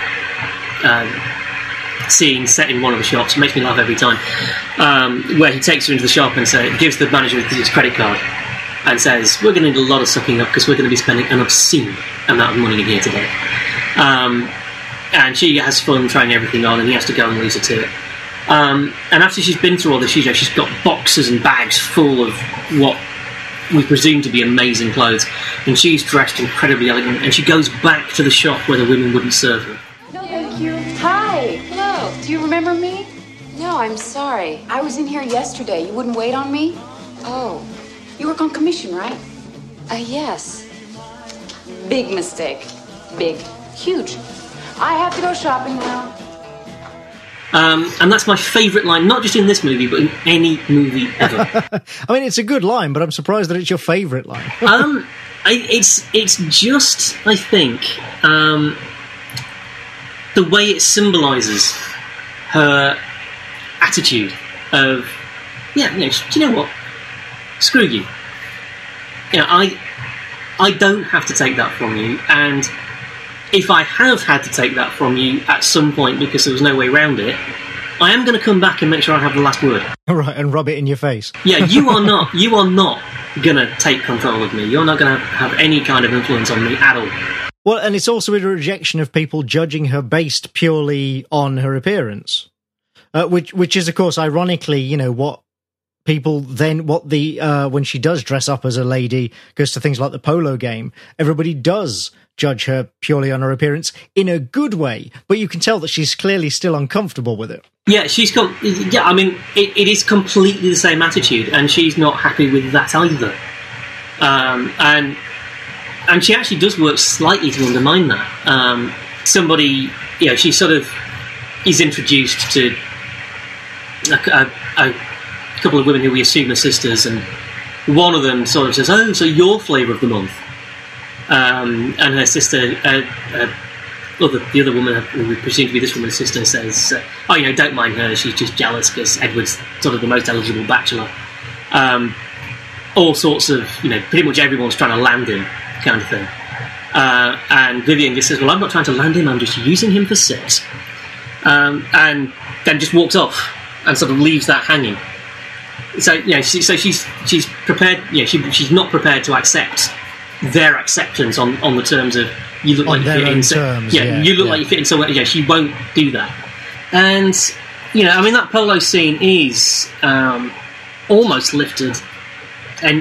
scene set in one of the shops, makes me laugh every time, where he takes her into the shop and gives the manager his credit card and says, we're going to need a lot of sucking up because we're going to be spending an obscene amount of money in here today. And she has fun trying everything on, and he has to go and leave her to it. And after she's been through all this, she's got boxes and bags full of what we presume to be amazing clothes, and she's dressed incredibly elegant, and she goes back to the shop where the women wouldn't serve her. No, thank you. Hi. Hello. Do you remember me? No, I'm sorry. I was in here yesterday. You wouldn't wait on me? Oh. You work on commission, right? Yes. Big mistake. Big. Huge. I have to go shopping now. And that's my favourite line, not just in this movie, but in any movie ever. I mean, it's a good line, but I'm surprised that it's your favourite line. It's just, I think, the way it symbolises her attitude of, yeah, you know, do you know what? Screw you. You know, I don't have to take that from you, and if I have had to take that from you at some point because there was no way around it, I am going to come back and make sure I have the last word. Right, and rub it in your face. Yeah, you are not going to take control of me. You're not going to have any kind of influence on me at all. Well, and it's also a rejection of people judging her based purely on her appearance, which is, of course, ironically, you know, what people then, when she does dress up as a lady, goes to things like the polo game, everybody does judge her purely on her appearance in a good way, but you can tell that she's clearly still uncomfortable with it. Yeah, I mean, it is completely the same attitude, and she's not happy with that either. And she actually does work slightly to undermine that. Somebody, you know, she sort of is introduced to a couple of women who we assume are sisters, and one of them sort of says, "Oh, so your flavour of the month." And her sister, the other woman, who we presume to be this woman's sister, says, "Oh, you know, don't mind her. She's just jealous because Edward's sort of the most eligible bachelor." All sorts of, you know, pretty much everyone's trying to land him, kind of thing. And Vivian just says, "Well, I'm not trying to land him. I'm just using him for sex," and then just walks off and sort of leaves that hanging. So, you know, she's prepared. You know, she's not prepared to accept their acceptance on the terms of you look like you fit in. You look like you fit in somewhere. Yeah, she won't do that. And you know, I mean, that polo scene is almost lifted, and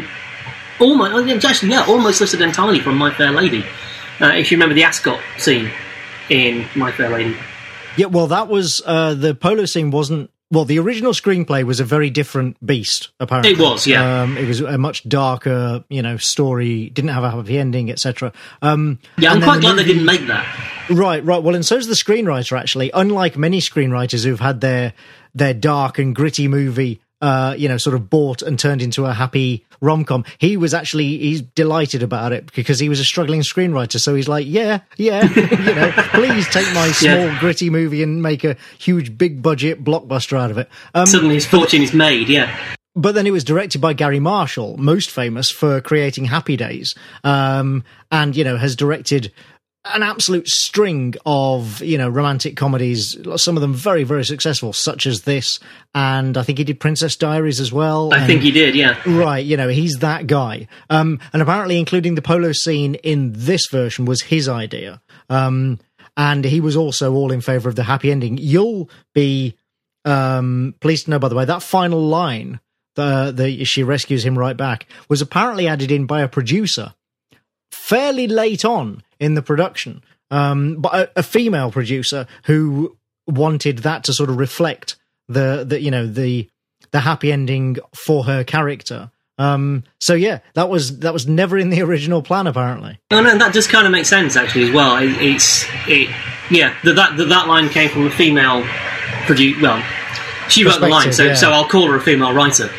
almost lifted entirely from My Fair Lady. If you remember the ascot scene in My Fair Lady. Yeah, well, that was the polo scene wasn't. Well, the original screenplay was a very different beast, apparently. It was, yeah. It was a much darker, you know, story, didn't have a happy ending, etc. Yeah, I'm quite glad they didn't make that. Right. Well, and so's the screenwriter, actually. Unlike many screenwriters who've had their dark and gritty movie, you know, sort of bought and turned into a happy rom-com, he's delighted about it because he was a struggling screenwriter, so he's like, yeah, you know, please take my small gritty movie and make a huge big budget blockbuster out of it. Suddenly his fortune is made, yeah. But then it was directed by Gary Marshall, most famous for creating Happy Days, and, you know, has directed an absolute string of, you know, romantic comedies, some of them very, very successful, such as this, and I think he did Princess Diaries as well. I think he did, yeah. Right, you know, he's that guy. And apparently including the polo scene in this version was his idea. And he was also all in favour of the happy ending. You'll be pleased to know, by the way, that final line, she rescues him right back, was apparently added in by a producer fairly late on in the production, but a female producer who wanted that to sort of reflect the happy ending for her character. So yeah, that was never in the original plan, apparently. No, that does kind of make sense actually as well. That line came from a female producer. Well, she wrote the line, so I'll call her a female writer.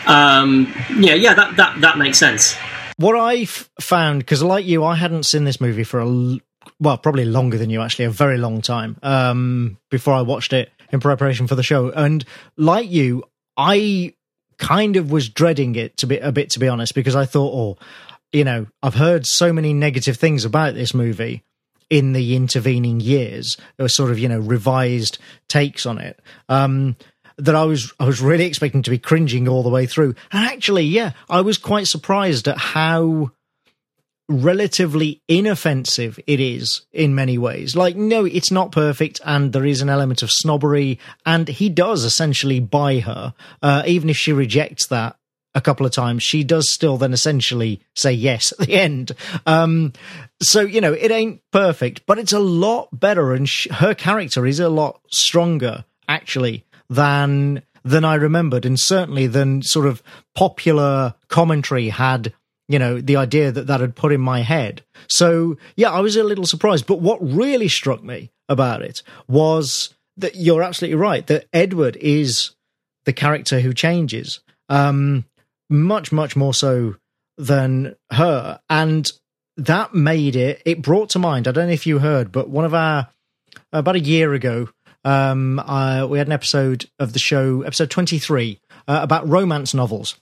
That makes sense. What I found, because like you, I hadn't seen this movie for probably longer than you, actually, a very long time, before I watched it in preparation for the show. And like you, I kind of was dreading it to be honest, because I thought, you know, I've heard so many negative things about this movie in the intervening years. There were sort of, you know, revised takes on it. That I was really expecting to be cringing all the way through. And actually, yeah, I was quite surprised at how relatively inoffensive it is in many ways. Like, no, it's not perfect, and there is an element of snobbery, and he does essentially buy her. Even if she rejects that a couple of times, she does still then essentially say yes at the end. So, you know, it ain't perfect, but it's a lot better, and her character is a lot stronger, actually, than I remembered, and certainly than sort of popular commentary had, you know, the idea that had put in my head. So, yeah, I was a little surprised. But what really struck me about it was that you're absolutely right, that Edward is the character who changes, much, much more so than her. And that made it brought to mind, I don't know if you heard, but about a year ago, we had an episode of the show, episode 23, about romance novels.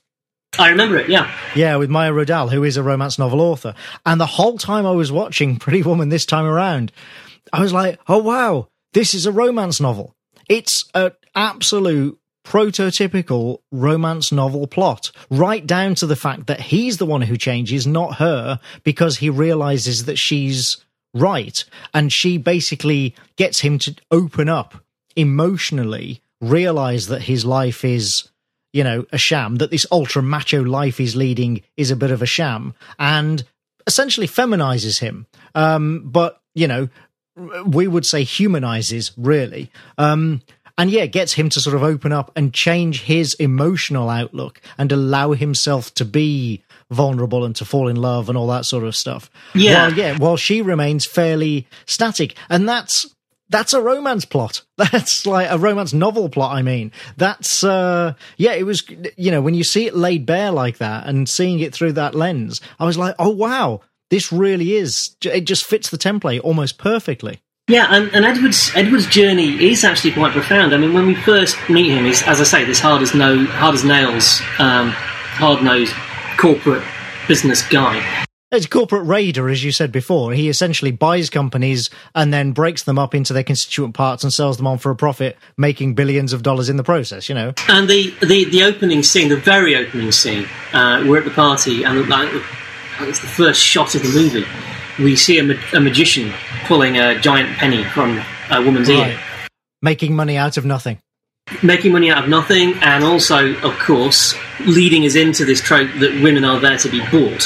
I remember it, yeah. Yeah, with Maya Rudolph, who is a romance novel author. And the whole time I was watching Pretty Woman this time around, I was like, oh, wow, this is a romance novel. It's an absolute prototypical romance novel plot, right down to the fact that he's the one who changes, not her, because he realizes that she's right. And she basically gets him to open up emotionally, realize that his life is, you know, a sham, that this ultra macho life he's leading is a bit of a sham, and essentially feminizes him. But, you know, we would say humanizes, really. And yeah, gets him to sort of open up and change his emotional outlook and allow himself to be vulnerable and to fall in love and all that sort of stuff. Yeah. While she remains fairly static. And that's a romance plot. That's like a romance novel plot, I mean. That's, it was, you know, when you see it laid bare like that and seeing it through that lens, I was like, oh, wow, this really is, it just fits the template almost perfectly. Yeah, and Edward's journey is actually quite profound. I mean, when we first meet him, he's, as I say, this hard as nails, hard-nosed corporate business guy. As a corporate raider, as you said before, he essentially buys companies and then breaks them up into their constituent parts and sells them on for a profit, making billions of dollars in the process, you know. And the opening scene, the very opening scene, we're at the party, and it's the first shot of the movie. We see a magician pulling a giant penny from a woman's ear. Making money out of nothing. Making money out of nothing, and also, of course, leading us into this trope that women are there to be bought.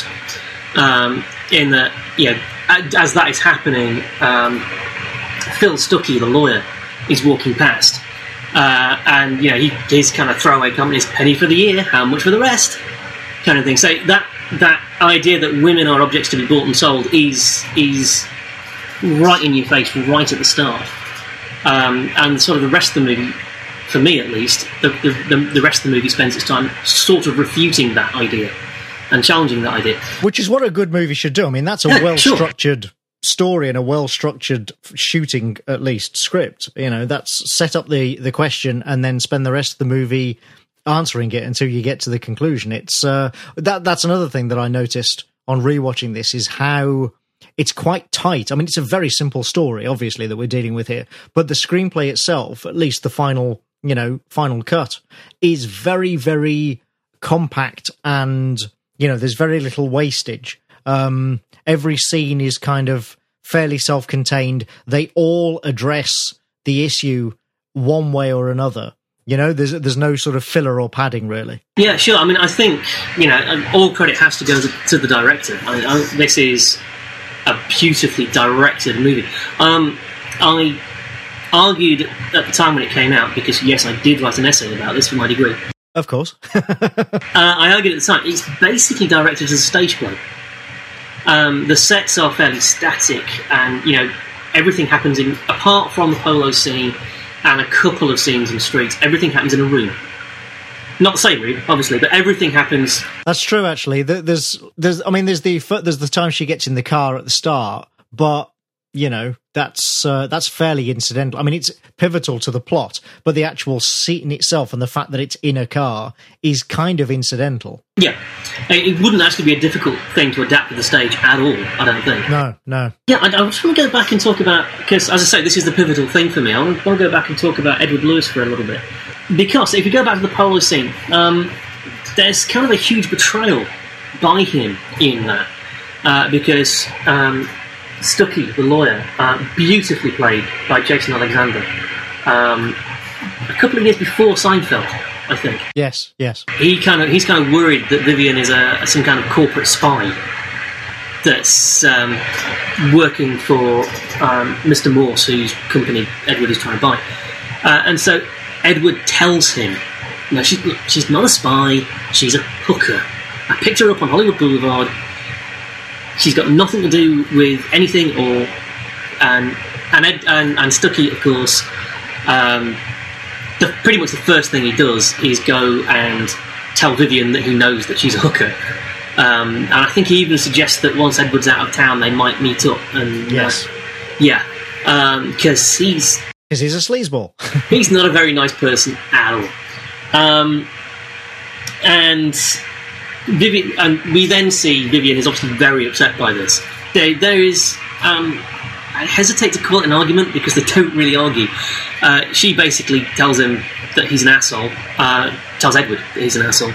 In that, you know, as that is happening, Phil Stuckey, the lawyer, is walking past. And, you know, his kind of throwaway comment is penny for the ear, how much for the rest? Kind of thing. So that idea that women are objects to be bought and sold is right in your face, right at the start. And sort of the rest of the movie, for me at least, the rest of the movie spends its time sort of refuting that idea and challenging that idea. Which is what a good movie should do. I mean, that's a well-structured story and a well-structured shooting, at least, script. You know, that's set up the question and then spend the rest of the movie answering it until you get to the conclusion. It's that's another thing that I noticed on rewatching this, is how it's quite tight. I mean, it's a very simple story, obviously, that we're dealing with here, but the screenplay itself, at least the final cut, is very, very compact, and, you know, there's very little wastage. Every scene is kind of fairly self-contained. They all address the issue one way or another. You know, there's no sort of filler or padding, really. Yeah, sure. I mean, I think, you know, all credit has to go to the director. This is a beautifully directed movie. I argued at the time when it came out, because, yes, I did write an essay about this for my degree. Of course. I argued at the time, it's basically directed as a stage play. The sets are fairly static, and, you know, everything happens apart from the polo scene and a couple of scenes in streets, everything happens in a room. Not the same room, obviously, but everything happens. That's true, actually. There's the time she gets in the car at the start, but, you know, that's fairly incidental. I mean, it's pivotal to the plot, but the actual scene itself and the fact that it's in a car is kind of incidental. Yeah. It wouldn't actually be a difficult thing to adapt to the stage at all, I don't think. No. Yeah, I just want to go back and talk about, because, as I say, this is the pivotal thing for me. I want to go back and talk about Edward Lewis for a little bit. Because if you go back to the polo scene, there's kind of a huge betrayal by him in that. Because Stuckey, the lawyer, beautifully played by Jason Alexander, a couple of years before Seinfeld, I think. Yes. He's kind of worried that Vivian is some kind of corporate spy that's working for Mr. Morse, whose company Edward is trying to buy. And so Edward tells him, no, she's not a spy, she's a hooker. I picked her up on Hollywood Boulevard. She's got nothing to do with anything, and Stuckey, of course, pretty much the first thing he does is go and tell Vivian that he knows that she's a hooker. And I think he even suggests that once Edward's out of town, they might meet up. And yes, because he's a sleazeball. He's not a very nice person at all. And Vivian, and we then see Vivian is obviously very upset by this. There is, I hesitate to call it an argument because they don't really argue. She basically tells him that he's an asshole, tells Edward that he's an asshole,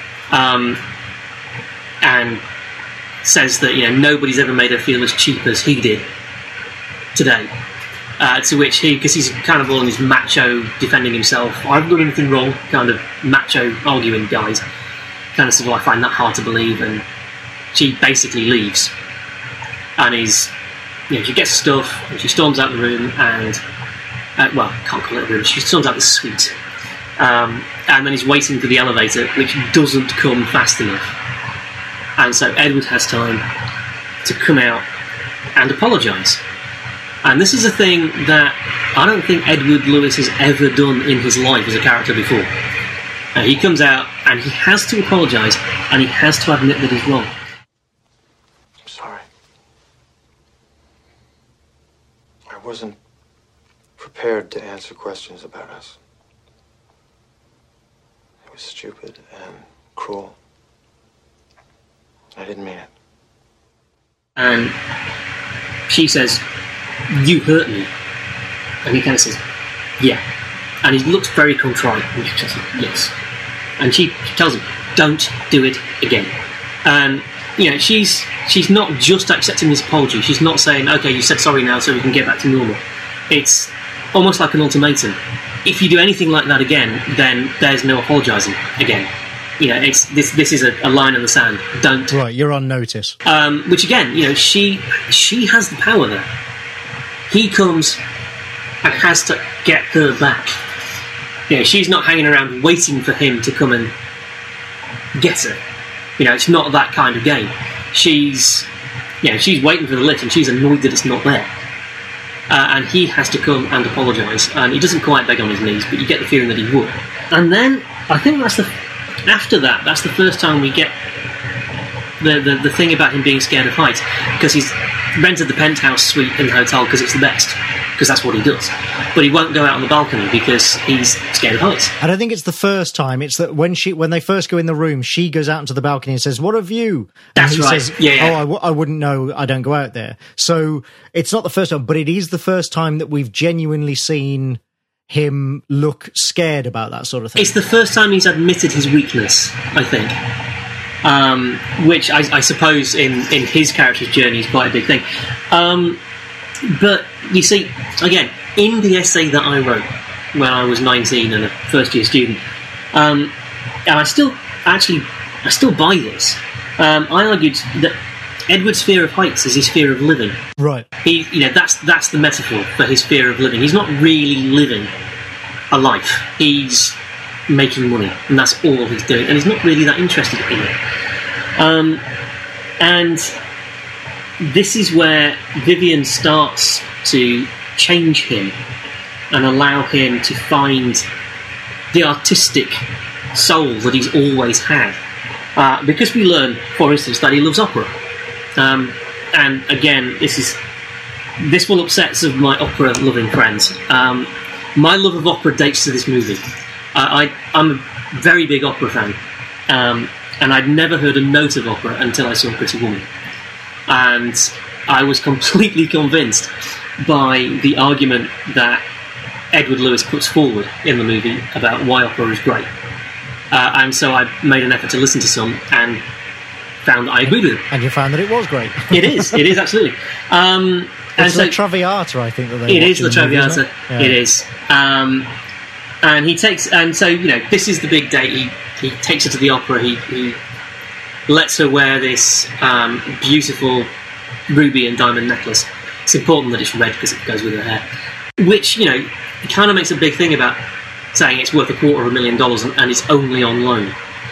and says that, nobody's ever made her feel as cheap as he did today. To which he, because he's kind of all in his macho defending himself, I haven't done anything wrong, kind of macho arguing guys, kind of says, well, I find that hard to believe, and she basically leaves. And she gets stuff, and she storms out the room, and, well, I can't call it a room, she storms out the suite. And then he's waiting for the elevator, which doesn't come fast enough. And so Edward has time to come out and apologise. And this is a thing that I don't think Edward Lewis has ever done in his life as a character before. He comes out and he has to apologise, and he has to admit that he's wrong. I'm sorry. I wasn't prepared to answer questions about us. It was stupid and cruel. I didn't mean it. And she says, "You hurt me." And he kind of says, "Yeah." And he looks very contrite. And she says, "Yes." And she tells him, "Don't do it again." And, she's not just accepting this apology. She's not saying, "Okay, you said sorry now so we can get back to normal." It's almost like an ultimatum. If you do anything like that again, then there's no apologising again. This is a line in the sand. Don't. Right, you're on notice. Which again, she has the power there. He comes and has to get her back. She's not hanging around waiting for him to come and get her. It's not that kind of game. She's waiting for the lift, and she's annoyed that it's not there. And he has to come and apologise. And he doesn't quite beg on his knees, but you get the feeling that he would. And then I think that's the first time we get the thing about him being scared of heights, because he's rented the penthouse suite in the hotel because it's the best, because that's what he does. But he won't go out on the balcony because he's scared of heights. I don't think it's the first time. It's that when they first go in the room, she goes out into the balcony and says, "What a view!" And that's he right. says, Yeah. "Oh, I wouldn't know. I don't go out there." So it's not the first time, but it is the first time that we've genuinely seen him look scared about that sort of thing. It's the first time he's admitted his weakness, I think. Which I suppose in his character's journey is quite a big thing. But you see, again, in the essay that I wrote when I was 19 and a first-year student, and I still buy this. I argued that Edward's fear of heights is his fear of living. Right. That's the metaphor for his fear of living. He's not really living a life. He's making money, and that's all he's doing. And he's not really that interested in it. And this is where Vivian starts to change him and allow him to find the artistic soul that he's always had. Because we learn, for instance, that he loves opera. And again, this will upset some of my opera-loving friends. My love of opera dates to this movie. I'm a very big opera fan, and I'd never heard a note of opera until I saw Pretty Woman. And I was completely convinced by the argument that Edward Lewis puts forward in the movie about why opera is great. And so I made an effort to listen to some and found that I agreed with him. And you found that it was great. It is actually. It's La Traviata, I think that they. It is La Traviata. Yeah. It is. And he takes, and so this is the big date. He takes her to the opera. He lets her wear this beautiful ruby and diamond necklace. It's important that it's red because it goes with her hair. Which he kind of makes a big thing about saying it's worth $250,000 and it's only on loan.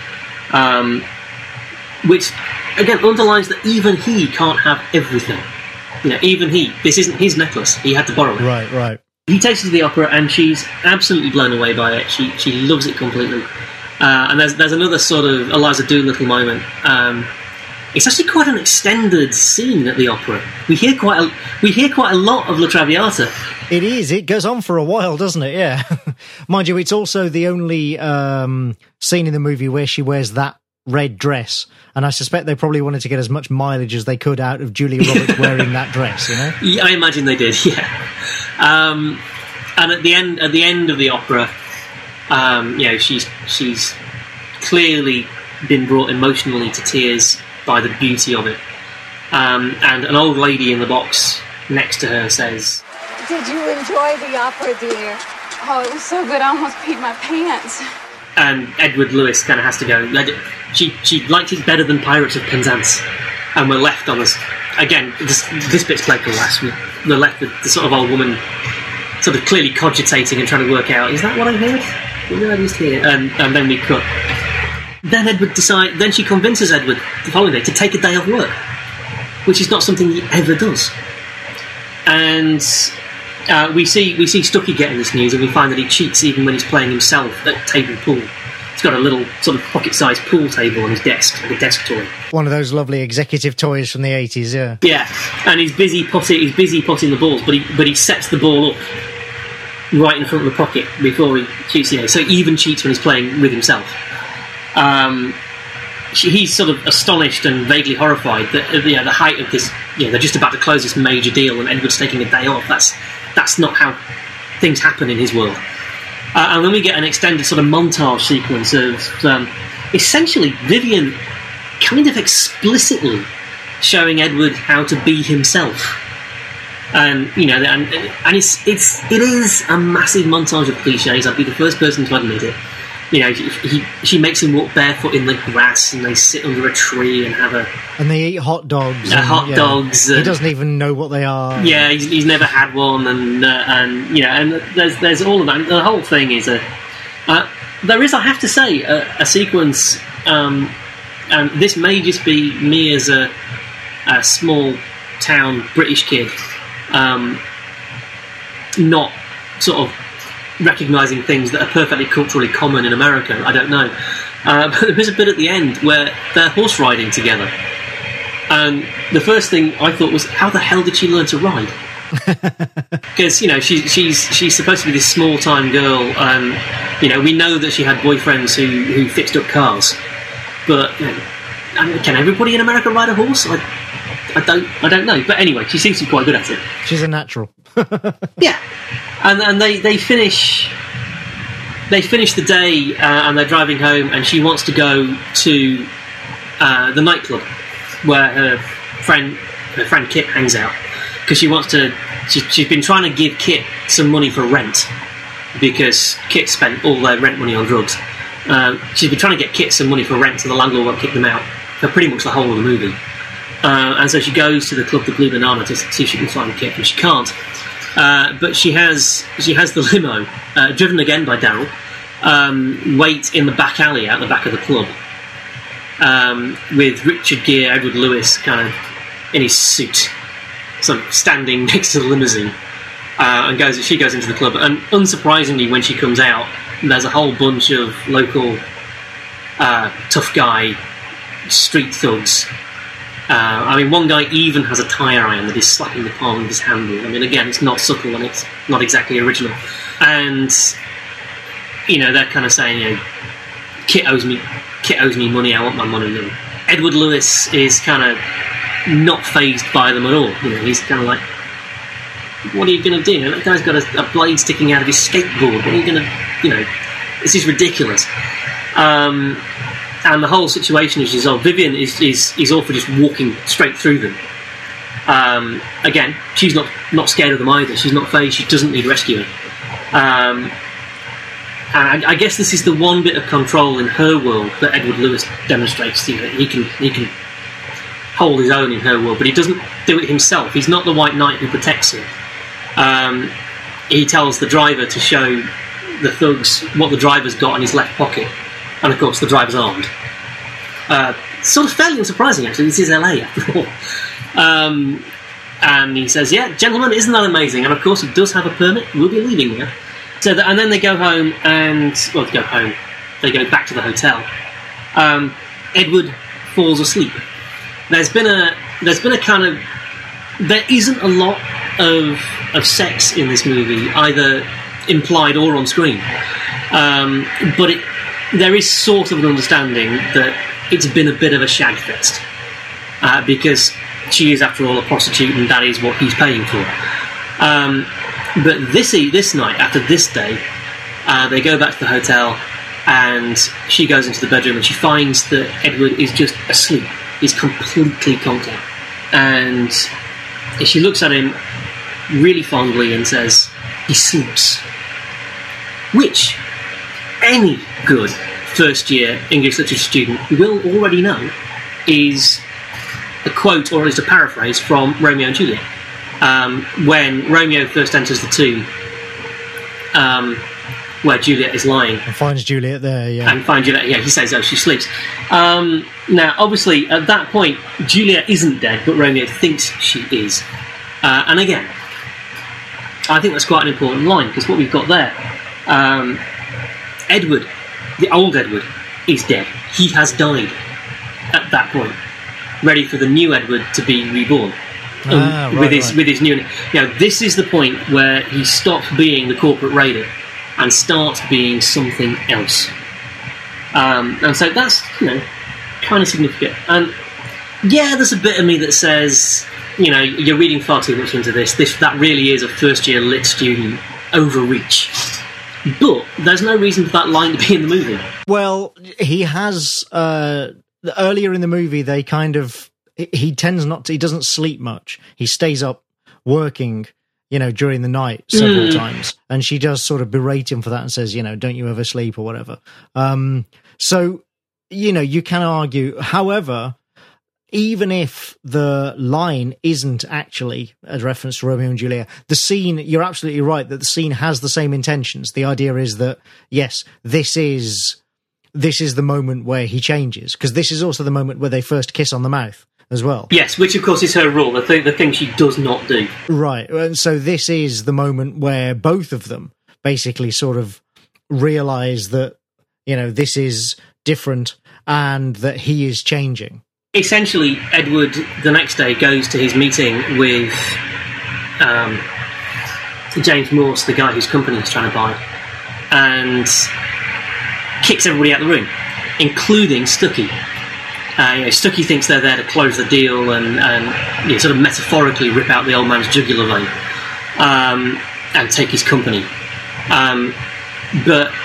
Which again underlines that even he can't have everything. Even this isn't his necklace. He had to borrow it. Right. He takes her to the opera, and she's absolutely blown away by it. She loves it completely. And there's another sort of Eliza Doolittle moment. It's actually quite an extended scene at the opera. We hear quite a lot of La Traviata. It is. It goes on for a while, doesn't it? Yeah. Mind you, it's also the only scene in the movie where she wears that red dress, and I suspect they probably wanted to get as much mileage as they could out of Julia Roberts wearing that dress. You know, I imagine they did. Yeah, and at the end of the opera, she's clearly been brought emotionally to tears by the beauty of it, and an old lady in the box next to her says, Did you enjoy the opera, dear? Oh, it was so good, I almost peed my pants. and Edward Lewis kind of has to go. She liked it better than Pirates of Penzance, and we're left on this again. This bit's played for last. We're left with the sort of old woman, sort of clearly cogitating and trying to work out: is that what I heard? What did I just hear? And then we cut. Then Edward decides. Then she convinces Edward the following day to take a day off work, which is not something he ever does. And we see Stucky getting this news, and we find that he cheats even when he's playing himself at table pool. He's got a little sort of pocket-sized pool table on his desk, like a desk toy. One of those lovely executive toys from the 80s, yeah. Yeah, and he's busy potting the balls, but he sets the ball up right in front of the pocket before he cheats. So he even cheats when he's playing with himself. He's sort of astonished and vaguely horrified that at the height of this, they're just about to close this major deal, and Edward's taking a day off. That's not how things happen in his world. And then we get an extended sort of montage sequence of essentially Vivian kind of explicitly showing Edward how to be himself. And it is a massive montage of cliches. I'd be the first person to admit it. She makes him walk barefoot in the grass, and they sit under a tree and have and they eat hot dogs. Dogs. He doesn't even know what they are. Yeah, he's never had one, and there's all of that. And the whole thing is there is, I have to say, a sequence, and this may just be me as a small town British kid, not sort of recognising things that are perfectly culturally common in America. I don't know, but there is a bit at the end where they're horse riding together, and the first thing I thought was, how the hell did she learn to ride? Because she's supposed to be this small time girl, and we know that she had boyfriends who fixed up cars, but can everybody in America ride a horse? I don't know, but anyway, she seems to be quite good at it. She's a natural. Yeah, and they finish the day, and they're driving home, and she wants to go to the nightclub where her friend Kit hangs out, because she wants to. She's been trying to give Kit some money for rent, because Kit spent all their rent money on drugs. She's been trying to get Kit some money for rent, so the landlord won't kick them out for pretty much the whole of the movie. And so she goes to the club, the Blue Banana, to see if she can find Kit, and she can't. But she has the limo, driven again by Daryl, wait in the back alley out the back of the club, with Richard Gere, Edward Lewis, kind of in his suit, sort of standing next to the limousine, and she goes into the club. And unsurprisingly, when she comes out, there's a whole bunch of local tough guy street thugs. One guy even has a tyre iron that he's slapping the palm of his handle. Again, it's not subtle and it's not exactly original. And, they're kind of saying, Kit owes me money, I want my money. And Edward Lewis is kind of not fazed by them at all. He's kind of like, what are you going to do? That guy's got a blade sticking out of his skateboard. What are you going to, this is ridiculous. And the whole situation is resolved. Vivian is all for just walking straight through them. Again, she's not scared of them either. She's not fazed. She doesn't need rescuing. And I guess this is the one bit of control in her world that Edward Lewis demonstrates. He can hold his own in her world, but he doesn't do it himself. He's not the White Knight who protects her. He tells the driver to show the thugs what the driver's got in his left pocket. And of course, the driver's armed. Sort of fairly unsurprising, actually. This is LA, after all. And he says, "Yeah, gentlemen, isn't that amazing?" And of course, he does have a permit. We'll be leaving now. And then they go home, they go back to the hotel. Edward falls asleep. There isn't a lot of sex in this movie, either implied or on screen. But there is sort of an understanding that it's been a bit of a shag fest because she is, after all, a prostitute, and that is what he's paying for. But this night, after this day, they go back to the hotel, and she goes into the bedroom, and she finds that Edward is just asleep. He's completely conked out. And she looks at him really fondly and says, "He sleeps." Which any good first-year English literature student will already know is a quote, or at least a paraphrase, from Romeo and Juliet. When Romeo first enters the tomb, where Juliet is lying, and finds Juliet there, he says, "Oh, she sleeps." Now, obviously, at that point, Juliet isn't dead, but Romeo thinks she is. And again, I think that's quite an important line, because what we've got there, Edward, the old Edward, is dead. He has died at that point, ready for the new Edward to be reborn. With his new, this is the point where he stops being the corporate raider and starts being something else. And so that's kind of significant. And there's a bit of me that says, you're reading far too much into this. That really is a first year lit student overreach. But there's no reason for that line to be in the movie. Well, he has earlier in the movie they kind of. He tends not to. He doesn't sleep much. He stays up working, during the night several times, and she does sort of berate him for that and says, "Don't you ever sleep?" or whatever. So, you can argue. However, even if the line isn't actually a reference to Romeo and Juliet, the scene, you're absolutely right that the scene has the same intentions. The idea is that yes, this is the moment where he changes, because this is also the moment where they first kiss on the mouth as well. Yes, which of course is her rule, the thing she does not do. Right, and so this is the moment where both of them basically sort of realise that, this is different and that he is changing. Essentially, Edward, the next day, goes to his meeting with James Morse, the guy whose company he's trying to buy, and kicks everybody out of the room, including Stuckey. Stuckey thinks they're there to close the deal and sort of metaphorically rip out the old man's jugular vein and take his company. But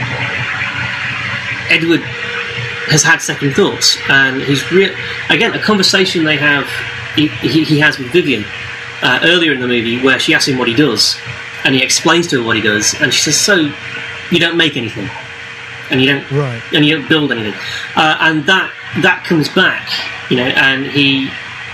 Edward has had second thoughts, and he's again, a conversation they have. He has with Vivian earlier in the movie, where she asks him what he does, and he explains to her what he does, and she says, "So you don't make anything, and you don't build anything," and that comes back, and he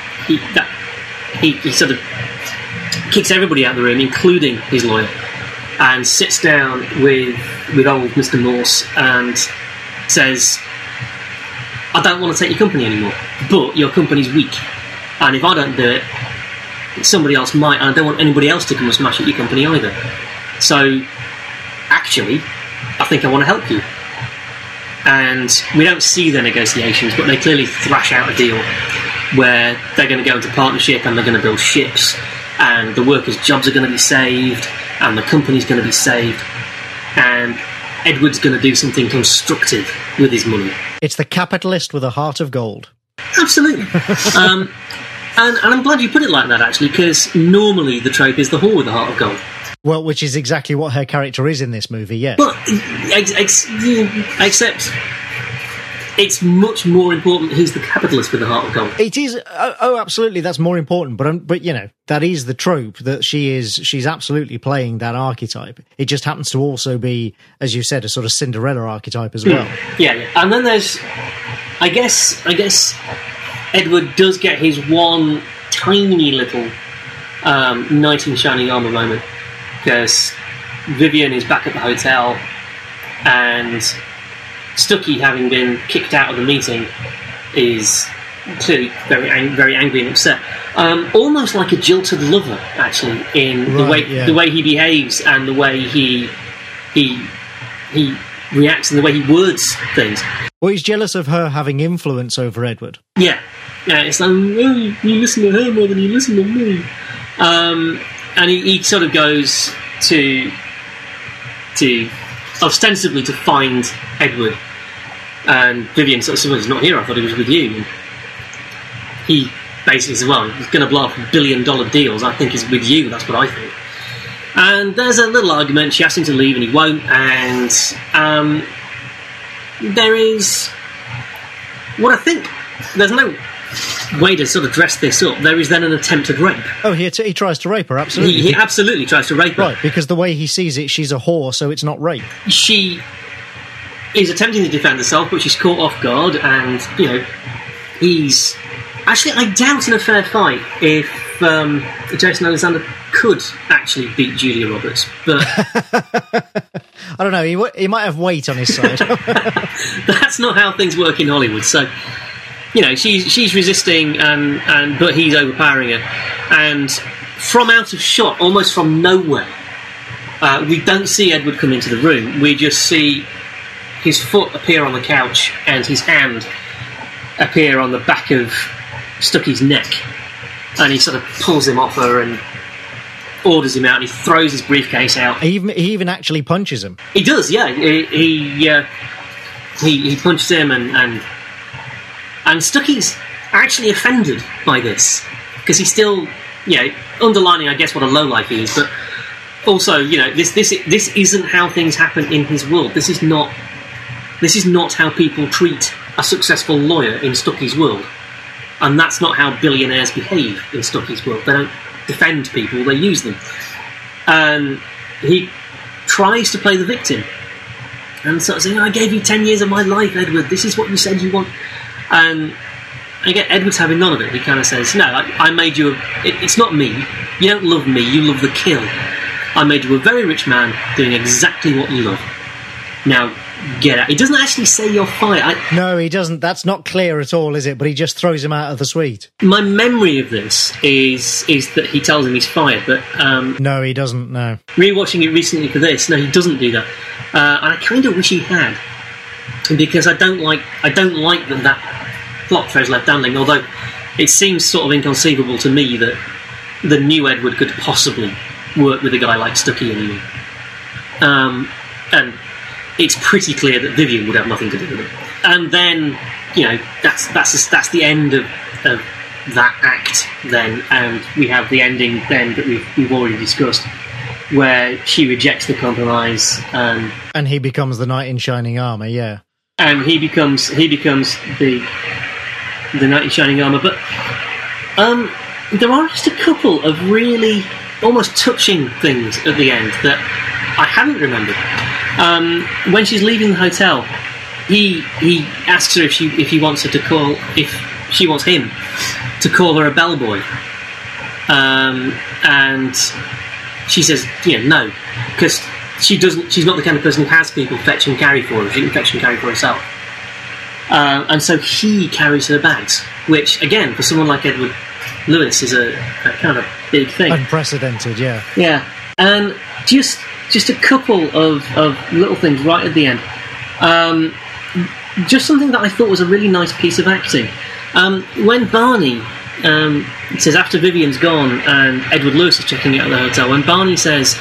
sort of kicks everybody out of the room, including his lawyer, and sits down with old Mr. Morse and says, "I don't want to take your company anymore, but your company's weak, and if I don't do it, somebody else might, and I don't want anybody else to come and smash at your company either. So, actually, I think I want to help you." And we don't see the negotiations, but they clearly thrash out a deal where they're going to go into partnership, and they're going to build ships, and the workers' jobs are going to be saved, and the company's going to be saved, and Edward's going to do something constructive with his money. It's the capitalist with a heart of gold. Absolutely. And I'm glad you put it like that, actually, because normally the trope is the whore with the heart of gold. Well, which is exactly what her character is in this movie, yes. But, except it's much more important who's the capitalist with the heart of gold. It is, absolutely, that's more important, but that is the trope, that she's absolutely playing that archetype. It just happens to also be, as you said, a sort of Cinderella archetype as well. Yeah, and then there's, I guess Edward does get his one tiny little knight in shining armour moment, because Vivian is back at the hotel, and Stuckey, having been kicked out of the meeting, is clearly very angry and upset. Almost like a jilted lover, actually, in the way he behaves and the way he reacts and the way he words things. Well, he's jealous of her having influence over Edward. Yeah, it's like, oh, you listen to her more than you listen to me. And he sort of goes to ostensibly to find Edward, And Vivian sort of said, well, he's not here, I thought he was with you. And he basically said, well, he's going to blow off $1 billion deals, I think he's with you, that's what I think. And there's a little argument, she asked him to leave and he won't, and there is what I think, there's no way to sort of dress this up. There is then an attempted rape. Oh, he tries to rape her, absolutely. He absolutely tries to rape her. Right, because the way he sees it, she's a whore, so it's not rape. She is attempting to defend herself, but she's caught off guard, and, you know, he's... Actually, I doubt in a fair fight if Jason Alexander could actually beat Julia Roberts, but... I don't know, he might have weight on his side. That's not how things work in Hollywood, so... You know, she's resisting, but he's overpowering her. And from out of shot, almost from nowhere, we don't see Edward come into the room. We just see his foot appear on the couch and his hand appear on the back of Stucky's neck. And he sort of pulls him off her and orders him out, and he throws his briefcase out. He even actually punches him. He does, yeah. He punches him, and Stucky's actually offended by this, because he's still, you know, underlining, I guess, what a lowlife he is, but also, you know, this isn't how things happen in his world. This is not how people treat a successful lawyer in Stucky's world, and that's not how billionaires behave in Stucky's world. They don't defend people; they use them. And he tries to play the victim, and sort of saying, "I gave you 10 years of my life, Edward. This is what you said you want." And again, Edward's having none of it. He kind of says, no, I made you it's not me. You don't love me, you love the kill. I made you a very rich man doing exactly what you love. Now, get out. He doesn't actually say you're fired. No, he doesn't. That's not clear at all, is it? But he just throws him out of the suite. My memory of this is that he tells him he's fired, but... no, he doesn't, no. Rewatching it recently for this, no, he doesn't do that. And I kind of wish he had. Because I don't like that plot thread's left dangling, although it seems sort of inconceivable to me that the new Edward could possibly work with a guy like Stucky anymore. And it's pretty clear that Vivian would have nothing to do with it. And then, you know, that's the end of that act then, and we have the ending then that we've already discussed, where she rejects the compromise, and he becomes the knight in shining armour, yeah. And he becomes the knight in shining armour. But there are just a couple of really almost touching things at the end that I hadn't remembered. When she's leaving the hotel, he asks her if she wants him to call her a bellboy, and she says, no, because she's not the kind of person who has people fetch and carry for her. She can fetch and carry for herself. And so he carries her bags, which, again, for someone like Edward Lewis, is a kind of a big thing. Unprecedented, yeah. Yeah. And just a couple of little things right at the end. Just something that I thought was a really nice piece of acting. When Barney says, after Vivian's gone and Edward Lewis is checking out the hotel, when Barney says,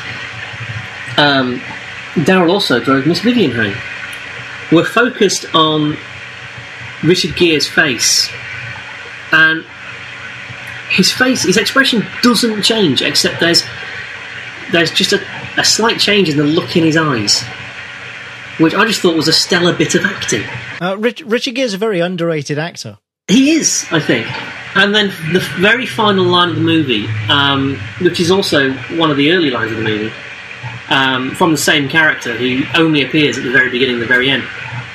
Daryl also drove Miss Vivian home, we're focused on Richard Gere's face, and his expression doesn't change, except there's just a slight change in the look in his eyes, which I just thought was a stellar bit of acting. Richard Gere's a very underrated actor. He is, I think. And then the very final line of the movie, which is also one of the early lines of the movie, from the same character who only appears at the very beginning and the very end.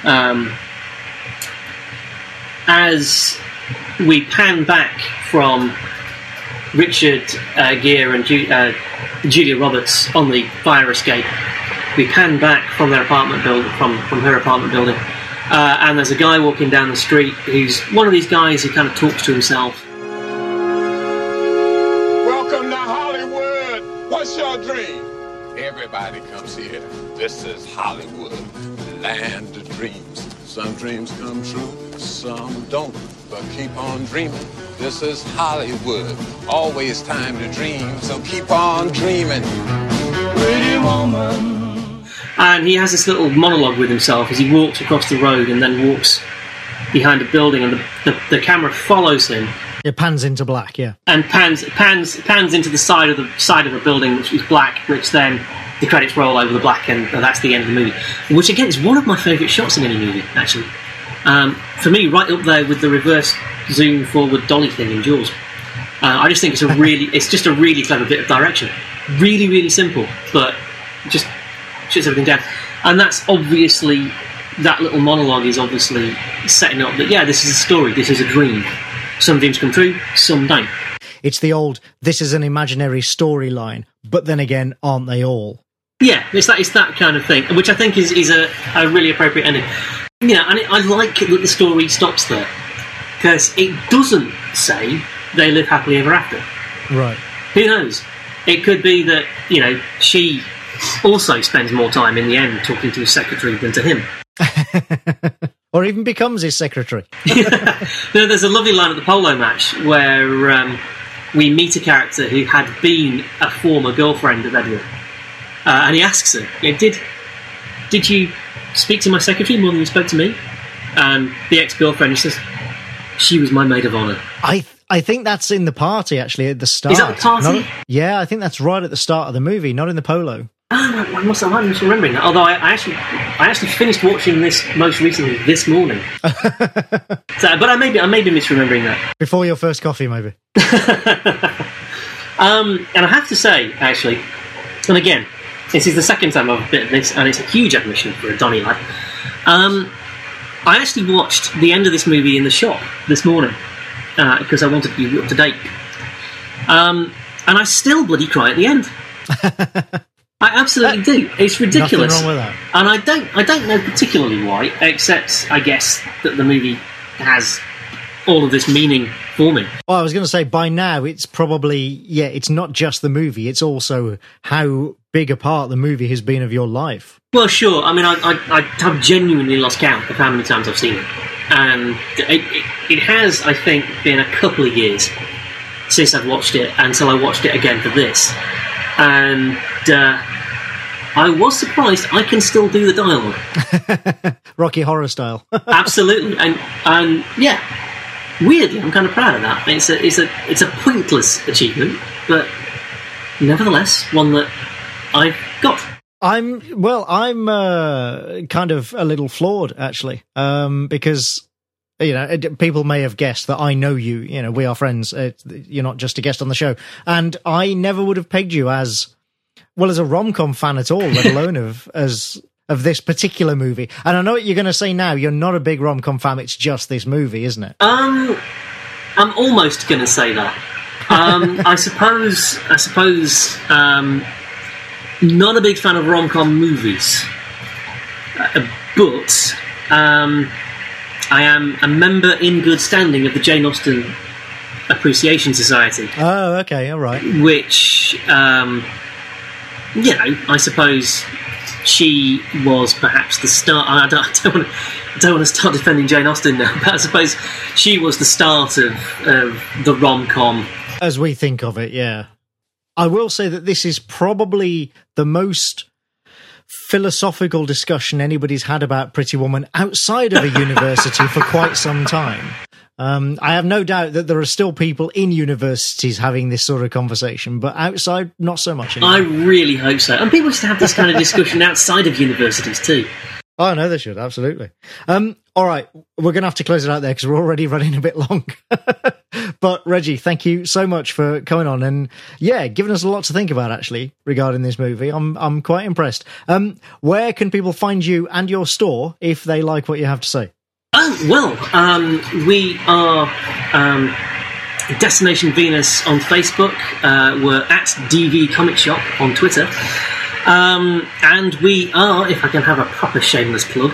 As we pan back from Richard Gere and Julia Roberts on the fire escape, we pan back from their apartment building, from her apartment building, and there's a guy walking down the street who's one of these guys who kind of talks to himself. Welcome to Hollywood. What's your dream? Everybody comes here. This is Hollywood, the land of dreams. Some dreams come true, some don't, but keep on dreaming. This is Hollywood, always time to dream, so keep on dreaming. Pretty woman. And he has this little monologue with himself as he walks across the road and then walks behind a building, and the camera follows him. It pans into black, yeah. And pans into the side of the building, which is black, which then the credits roll over the black, and that's the end of the movie. Which, again, is one of my favourite shots in any movie, actually. For me, right up there with the reverse zoom forward dolly thing in Jaws. I just think it's just a really clever bit of direction. Really, really simple, but just shuts everything down. And that's obviously, that little monologue is obviously setting up that, yeah, this is a story, this is a dream. Some dreams come true, some don't. It's the old, this is an imaginary storyline, but then again, aren't they all? Yeah, it's that kind of thing, which I think is a really appropriate ending. Yeah, and I like that the story stops there, because it doesn't say they live happily ever after. Right. Who knows? It could be that, she also spends more time in the end talking to his secretary than to him. Or even becomes his secretary. There's a lovely line at the polo match where we meet a character who had been a former girlfriend of Edward. And he asks her, did you speak to my secretary more than you spoke to me? And the ex-girlfriend says, she was my maid of honour. I think that's in the party, actually, at the start. Is that the party? Yeah, I think that's right at the start of the movie, not in the polo. I'm misremembering that. Although I actually finished watching this most recently this morning. But I may be misremembering that. Before your first coffee, maybe. And I have to say, actually, and again, this is the second time I've bit of this, and it's a huge admission for a Donny lad. I actually watched the end of this movie in the shop this morning because I wanted to be up to date. And I still bloody cry at the end. I absolutely do. It's ridiculous. Nothing wrong with that. And I don't know particularly why, except I guess that the movie has all of this meaning for me. Well, I was going to say, by now, it's probably, it's not just the movie, it's also how big a part the movie has been of your life. Well, sure. I mean, I have genuinely lost count of how many times I've seen it. And it has, I think, been a couple of years since I've watched it, until I watched it again for this. And I was surprised I can still do the dialogue. Rocky Horror style. Absolutely. And yeah, weirdly, I'm kind of proud of that. It's a pointless achievement, but nevertheless, one that I've got. I'm kind of a little flawed, actually, because people may have guessed that I know you. We are friends. You're not just a guest on the show, and I never would have pegged you as a rom-com fan at all, let alone of this particular movie. And I know what you're going to say now. You're not a big rom-com fan. It's just this movie, isn't it? I'm almost going to say that. I suppose. Not a big fan of rom-com movies, but I am a member in good standing of the Jane Austen Appreciation Society. Oh, okay, all right. Which, I suppose she was perhaps the start. I don't want to start defending Jane Austen now, but I suppose she was the start of the rom-com. As we think of it, yeah. I will say that this is probably the most philosophical discussion anybody's had about Pretty Woman outside of a university for quite some time. I have no doubt that there are still people in universities having this sort of conversation, but outside, not so much anymore. I really hope so. And people should have this kind of discussion outside of universities too. Oh, no, they should, absolutely. All right, we're going to have to close it out there because we're already running a bit long. But, Reggie, thank you so much for coming on and, giving us a lot to think about, actually, regarding this movie. I'm quite impressed. Where can people find you and your store if they like what you have to say? We are Destination Venus on Facebook. We're at DV Comic Shop on Twitter. And we are, if I can have a proper shameless plug,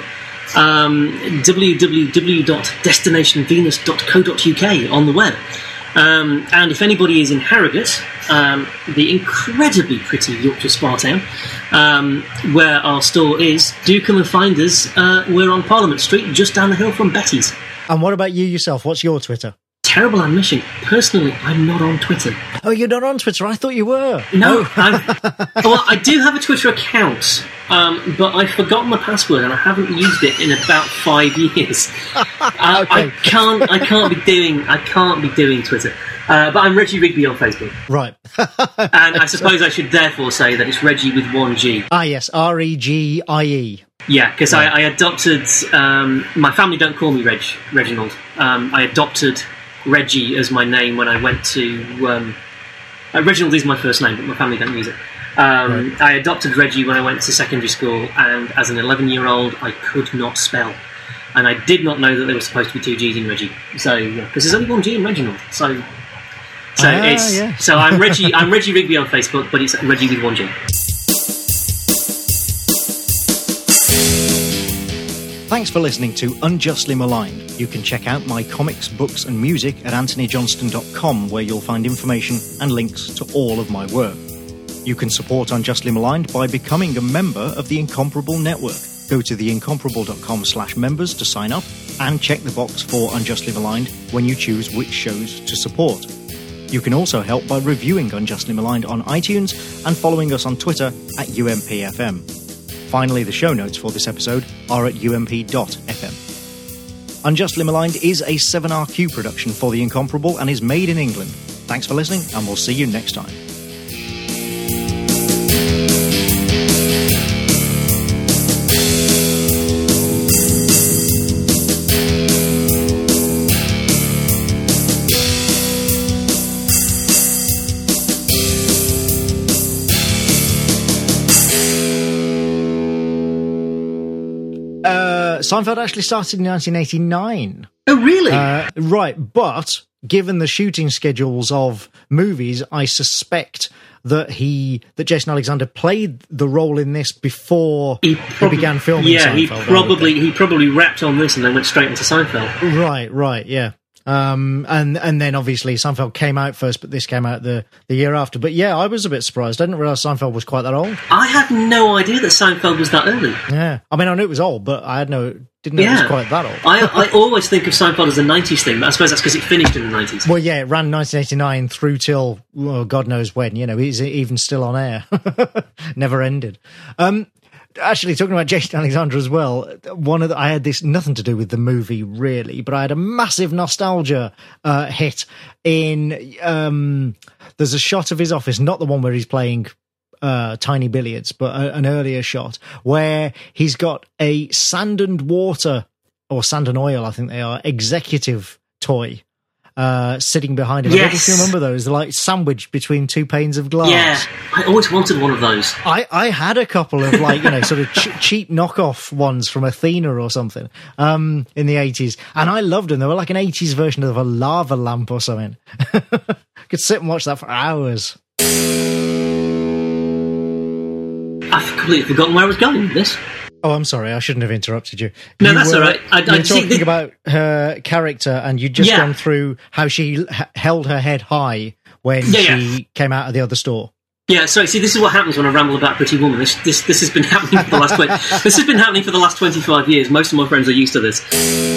www.destinationvenus.co.uk on the web. And if anybody is in Harrogate, the incredibly pretty Yorkshire Spa town, where our store is, do come and find us. We're on Parliament Street, just down the hill from Betty's. And what about you yourself? What's your Twitter? terrible admission. Personally, I'm not on Twitter. Oh, you're not on Twitter? I thought you were. No. Well, I do have a Twitter account, but I've forgotten the password and I haven't used it in about 5 years. I can't be doing Twitter. But I'm Reggie Rigby on Facebook. Right. And I suppose I should therefore say that it's Reggie with one G. Ah, yes, Regie. Yeah, because I adopted... my family don't call me Reginald. I adopted Reggie as my name when I went to... Reginald is my first name, but my family don't use it. Right. I adopted Reggie when I went to secondary school, and as an 11-year-old, I could not spell. And I did not know that there was supposed to be 2 G's in Reggie. So, because there's only 1 G in Reginald. So I'm Reggie Rigby on Facebook, but it's Reggie with 1 G. Thanks for listening to Unjustly Maligned. You can check out my comics, books and music at anthonyjohnston.com, where you'll find information and links to all of my work. You can support Unjustly Maligned by becoming a member of the Incomparable Network. Go to theincomparable.com/members to sign up and check the box for Unjustly Maligned when you choose which shows to support. You can also help by reviewing Unjustly Maligned on iTunes and following us on Twitter at UMPFM. Finally, the show notes for this episode are at ump.fm. Unjustly Maligned is a 7RQ production for The Incomparable and is made in England. Thanks for listening, and we'll see you next time. Seinfeld actually started in 1989. Oh, really? Right, but given the shooting schedules of movies, I suspect that Jason Alexander played the role in this before he began filming Seinfeld. He probably wrapped on this and then went straight into Seinfeld. Right, yeah. And then obviously Seinfeld came out first, but this came out the year after. But yeah, I was a bit surprised. I didn't realise Seinfeld was quite that old. I had no idea that Seinfeld was that early. Yeah, I mean, I knew it was old, but I didn't know it was quite that old. I always think of Seinfeld as a 90s thing, but I suppose that's because it finished in the 90s. Well, yeah, it ran 1989 through till God knows when. You know, it's even still on air. Never ended. Actually, talking about Jason Alexander as well, I had this nothing to do with the movie really, but I had a massive nostalgia hit in. There's a shot of his office, not the one where he's playing tiny billiards, but an earlier shot where he's got a Sand and Water or Sand and Oil, I think they are, executive toy. Sitting behind him. Yes. I don't know if you remember those. They're like sandwiched between 2 panes of glass. Yeah, I always wanted one of those. I had a couple of sort of cheap knockoff ones from Athena or something in the 80s, and I loved them. They were like an 80s version of a lava lamp or something. Could sit and watch that for hours. I've completely forgotten where I was going with this. Oh, I'm sorry. I shouldn't have interrupted you. No, that's all right. You were talking about her character, and you'd just gone through how she held her head high when she came out of the other store. Yeah, sorry. See, this is what happens when I ramble about Pretty Woman. This has been happening for the last 25 years. Most of my friends are used to this.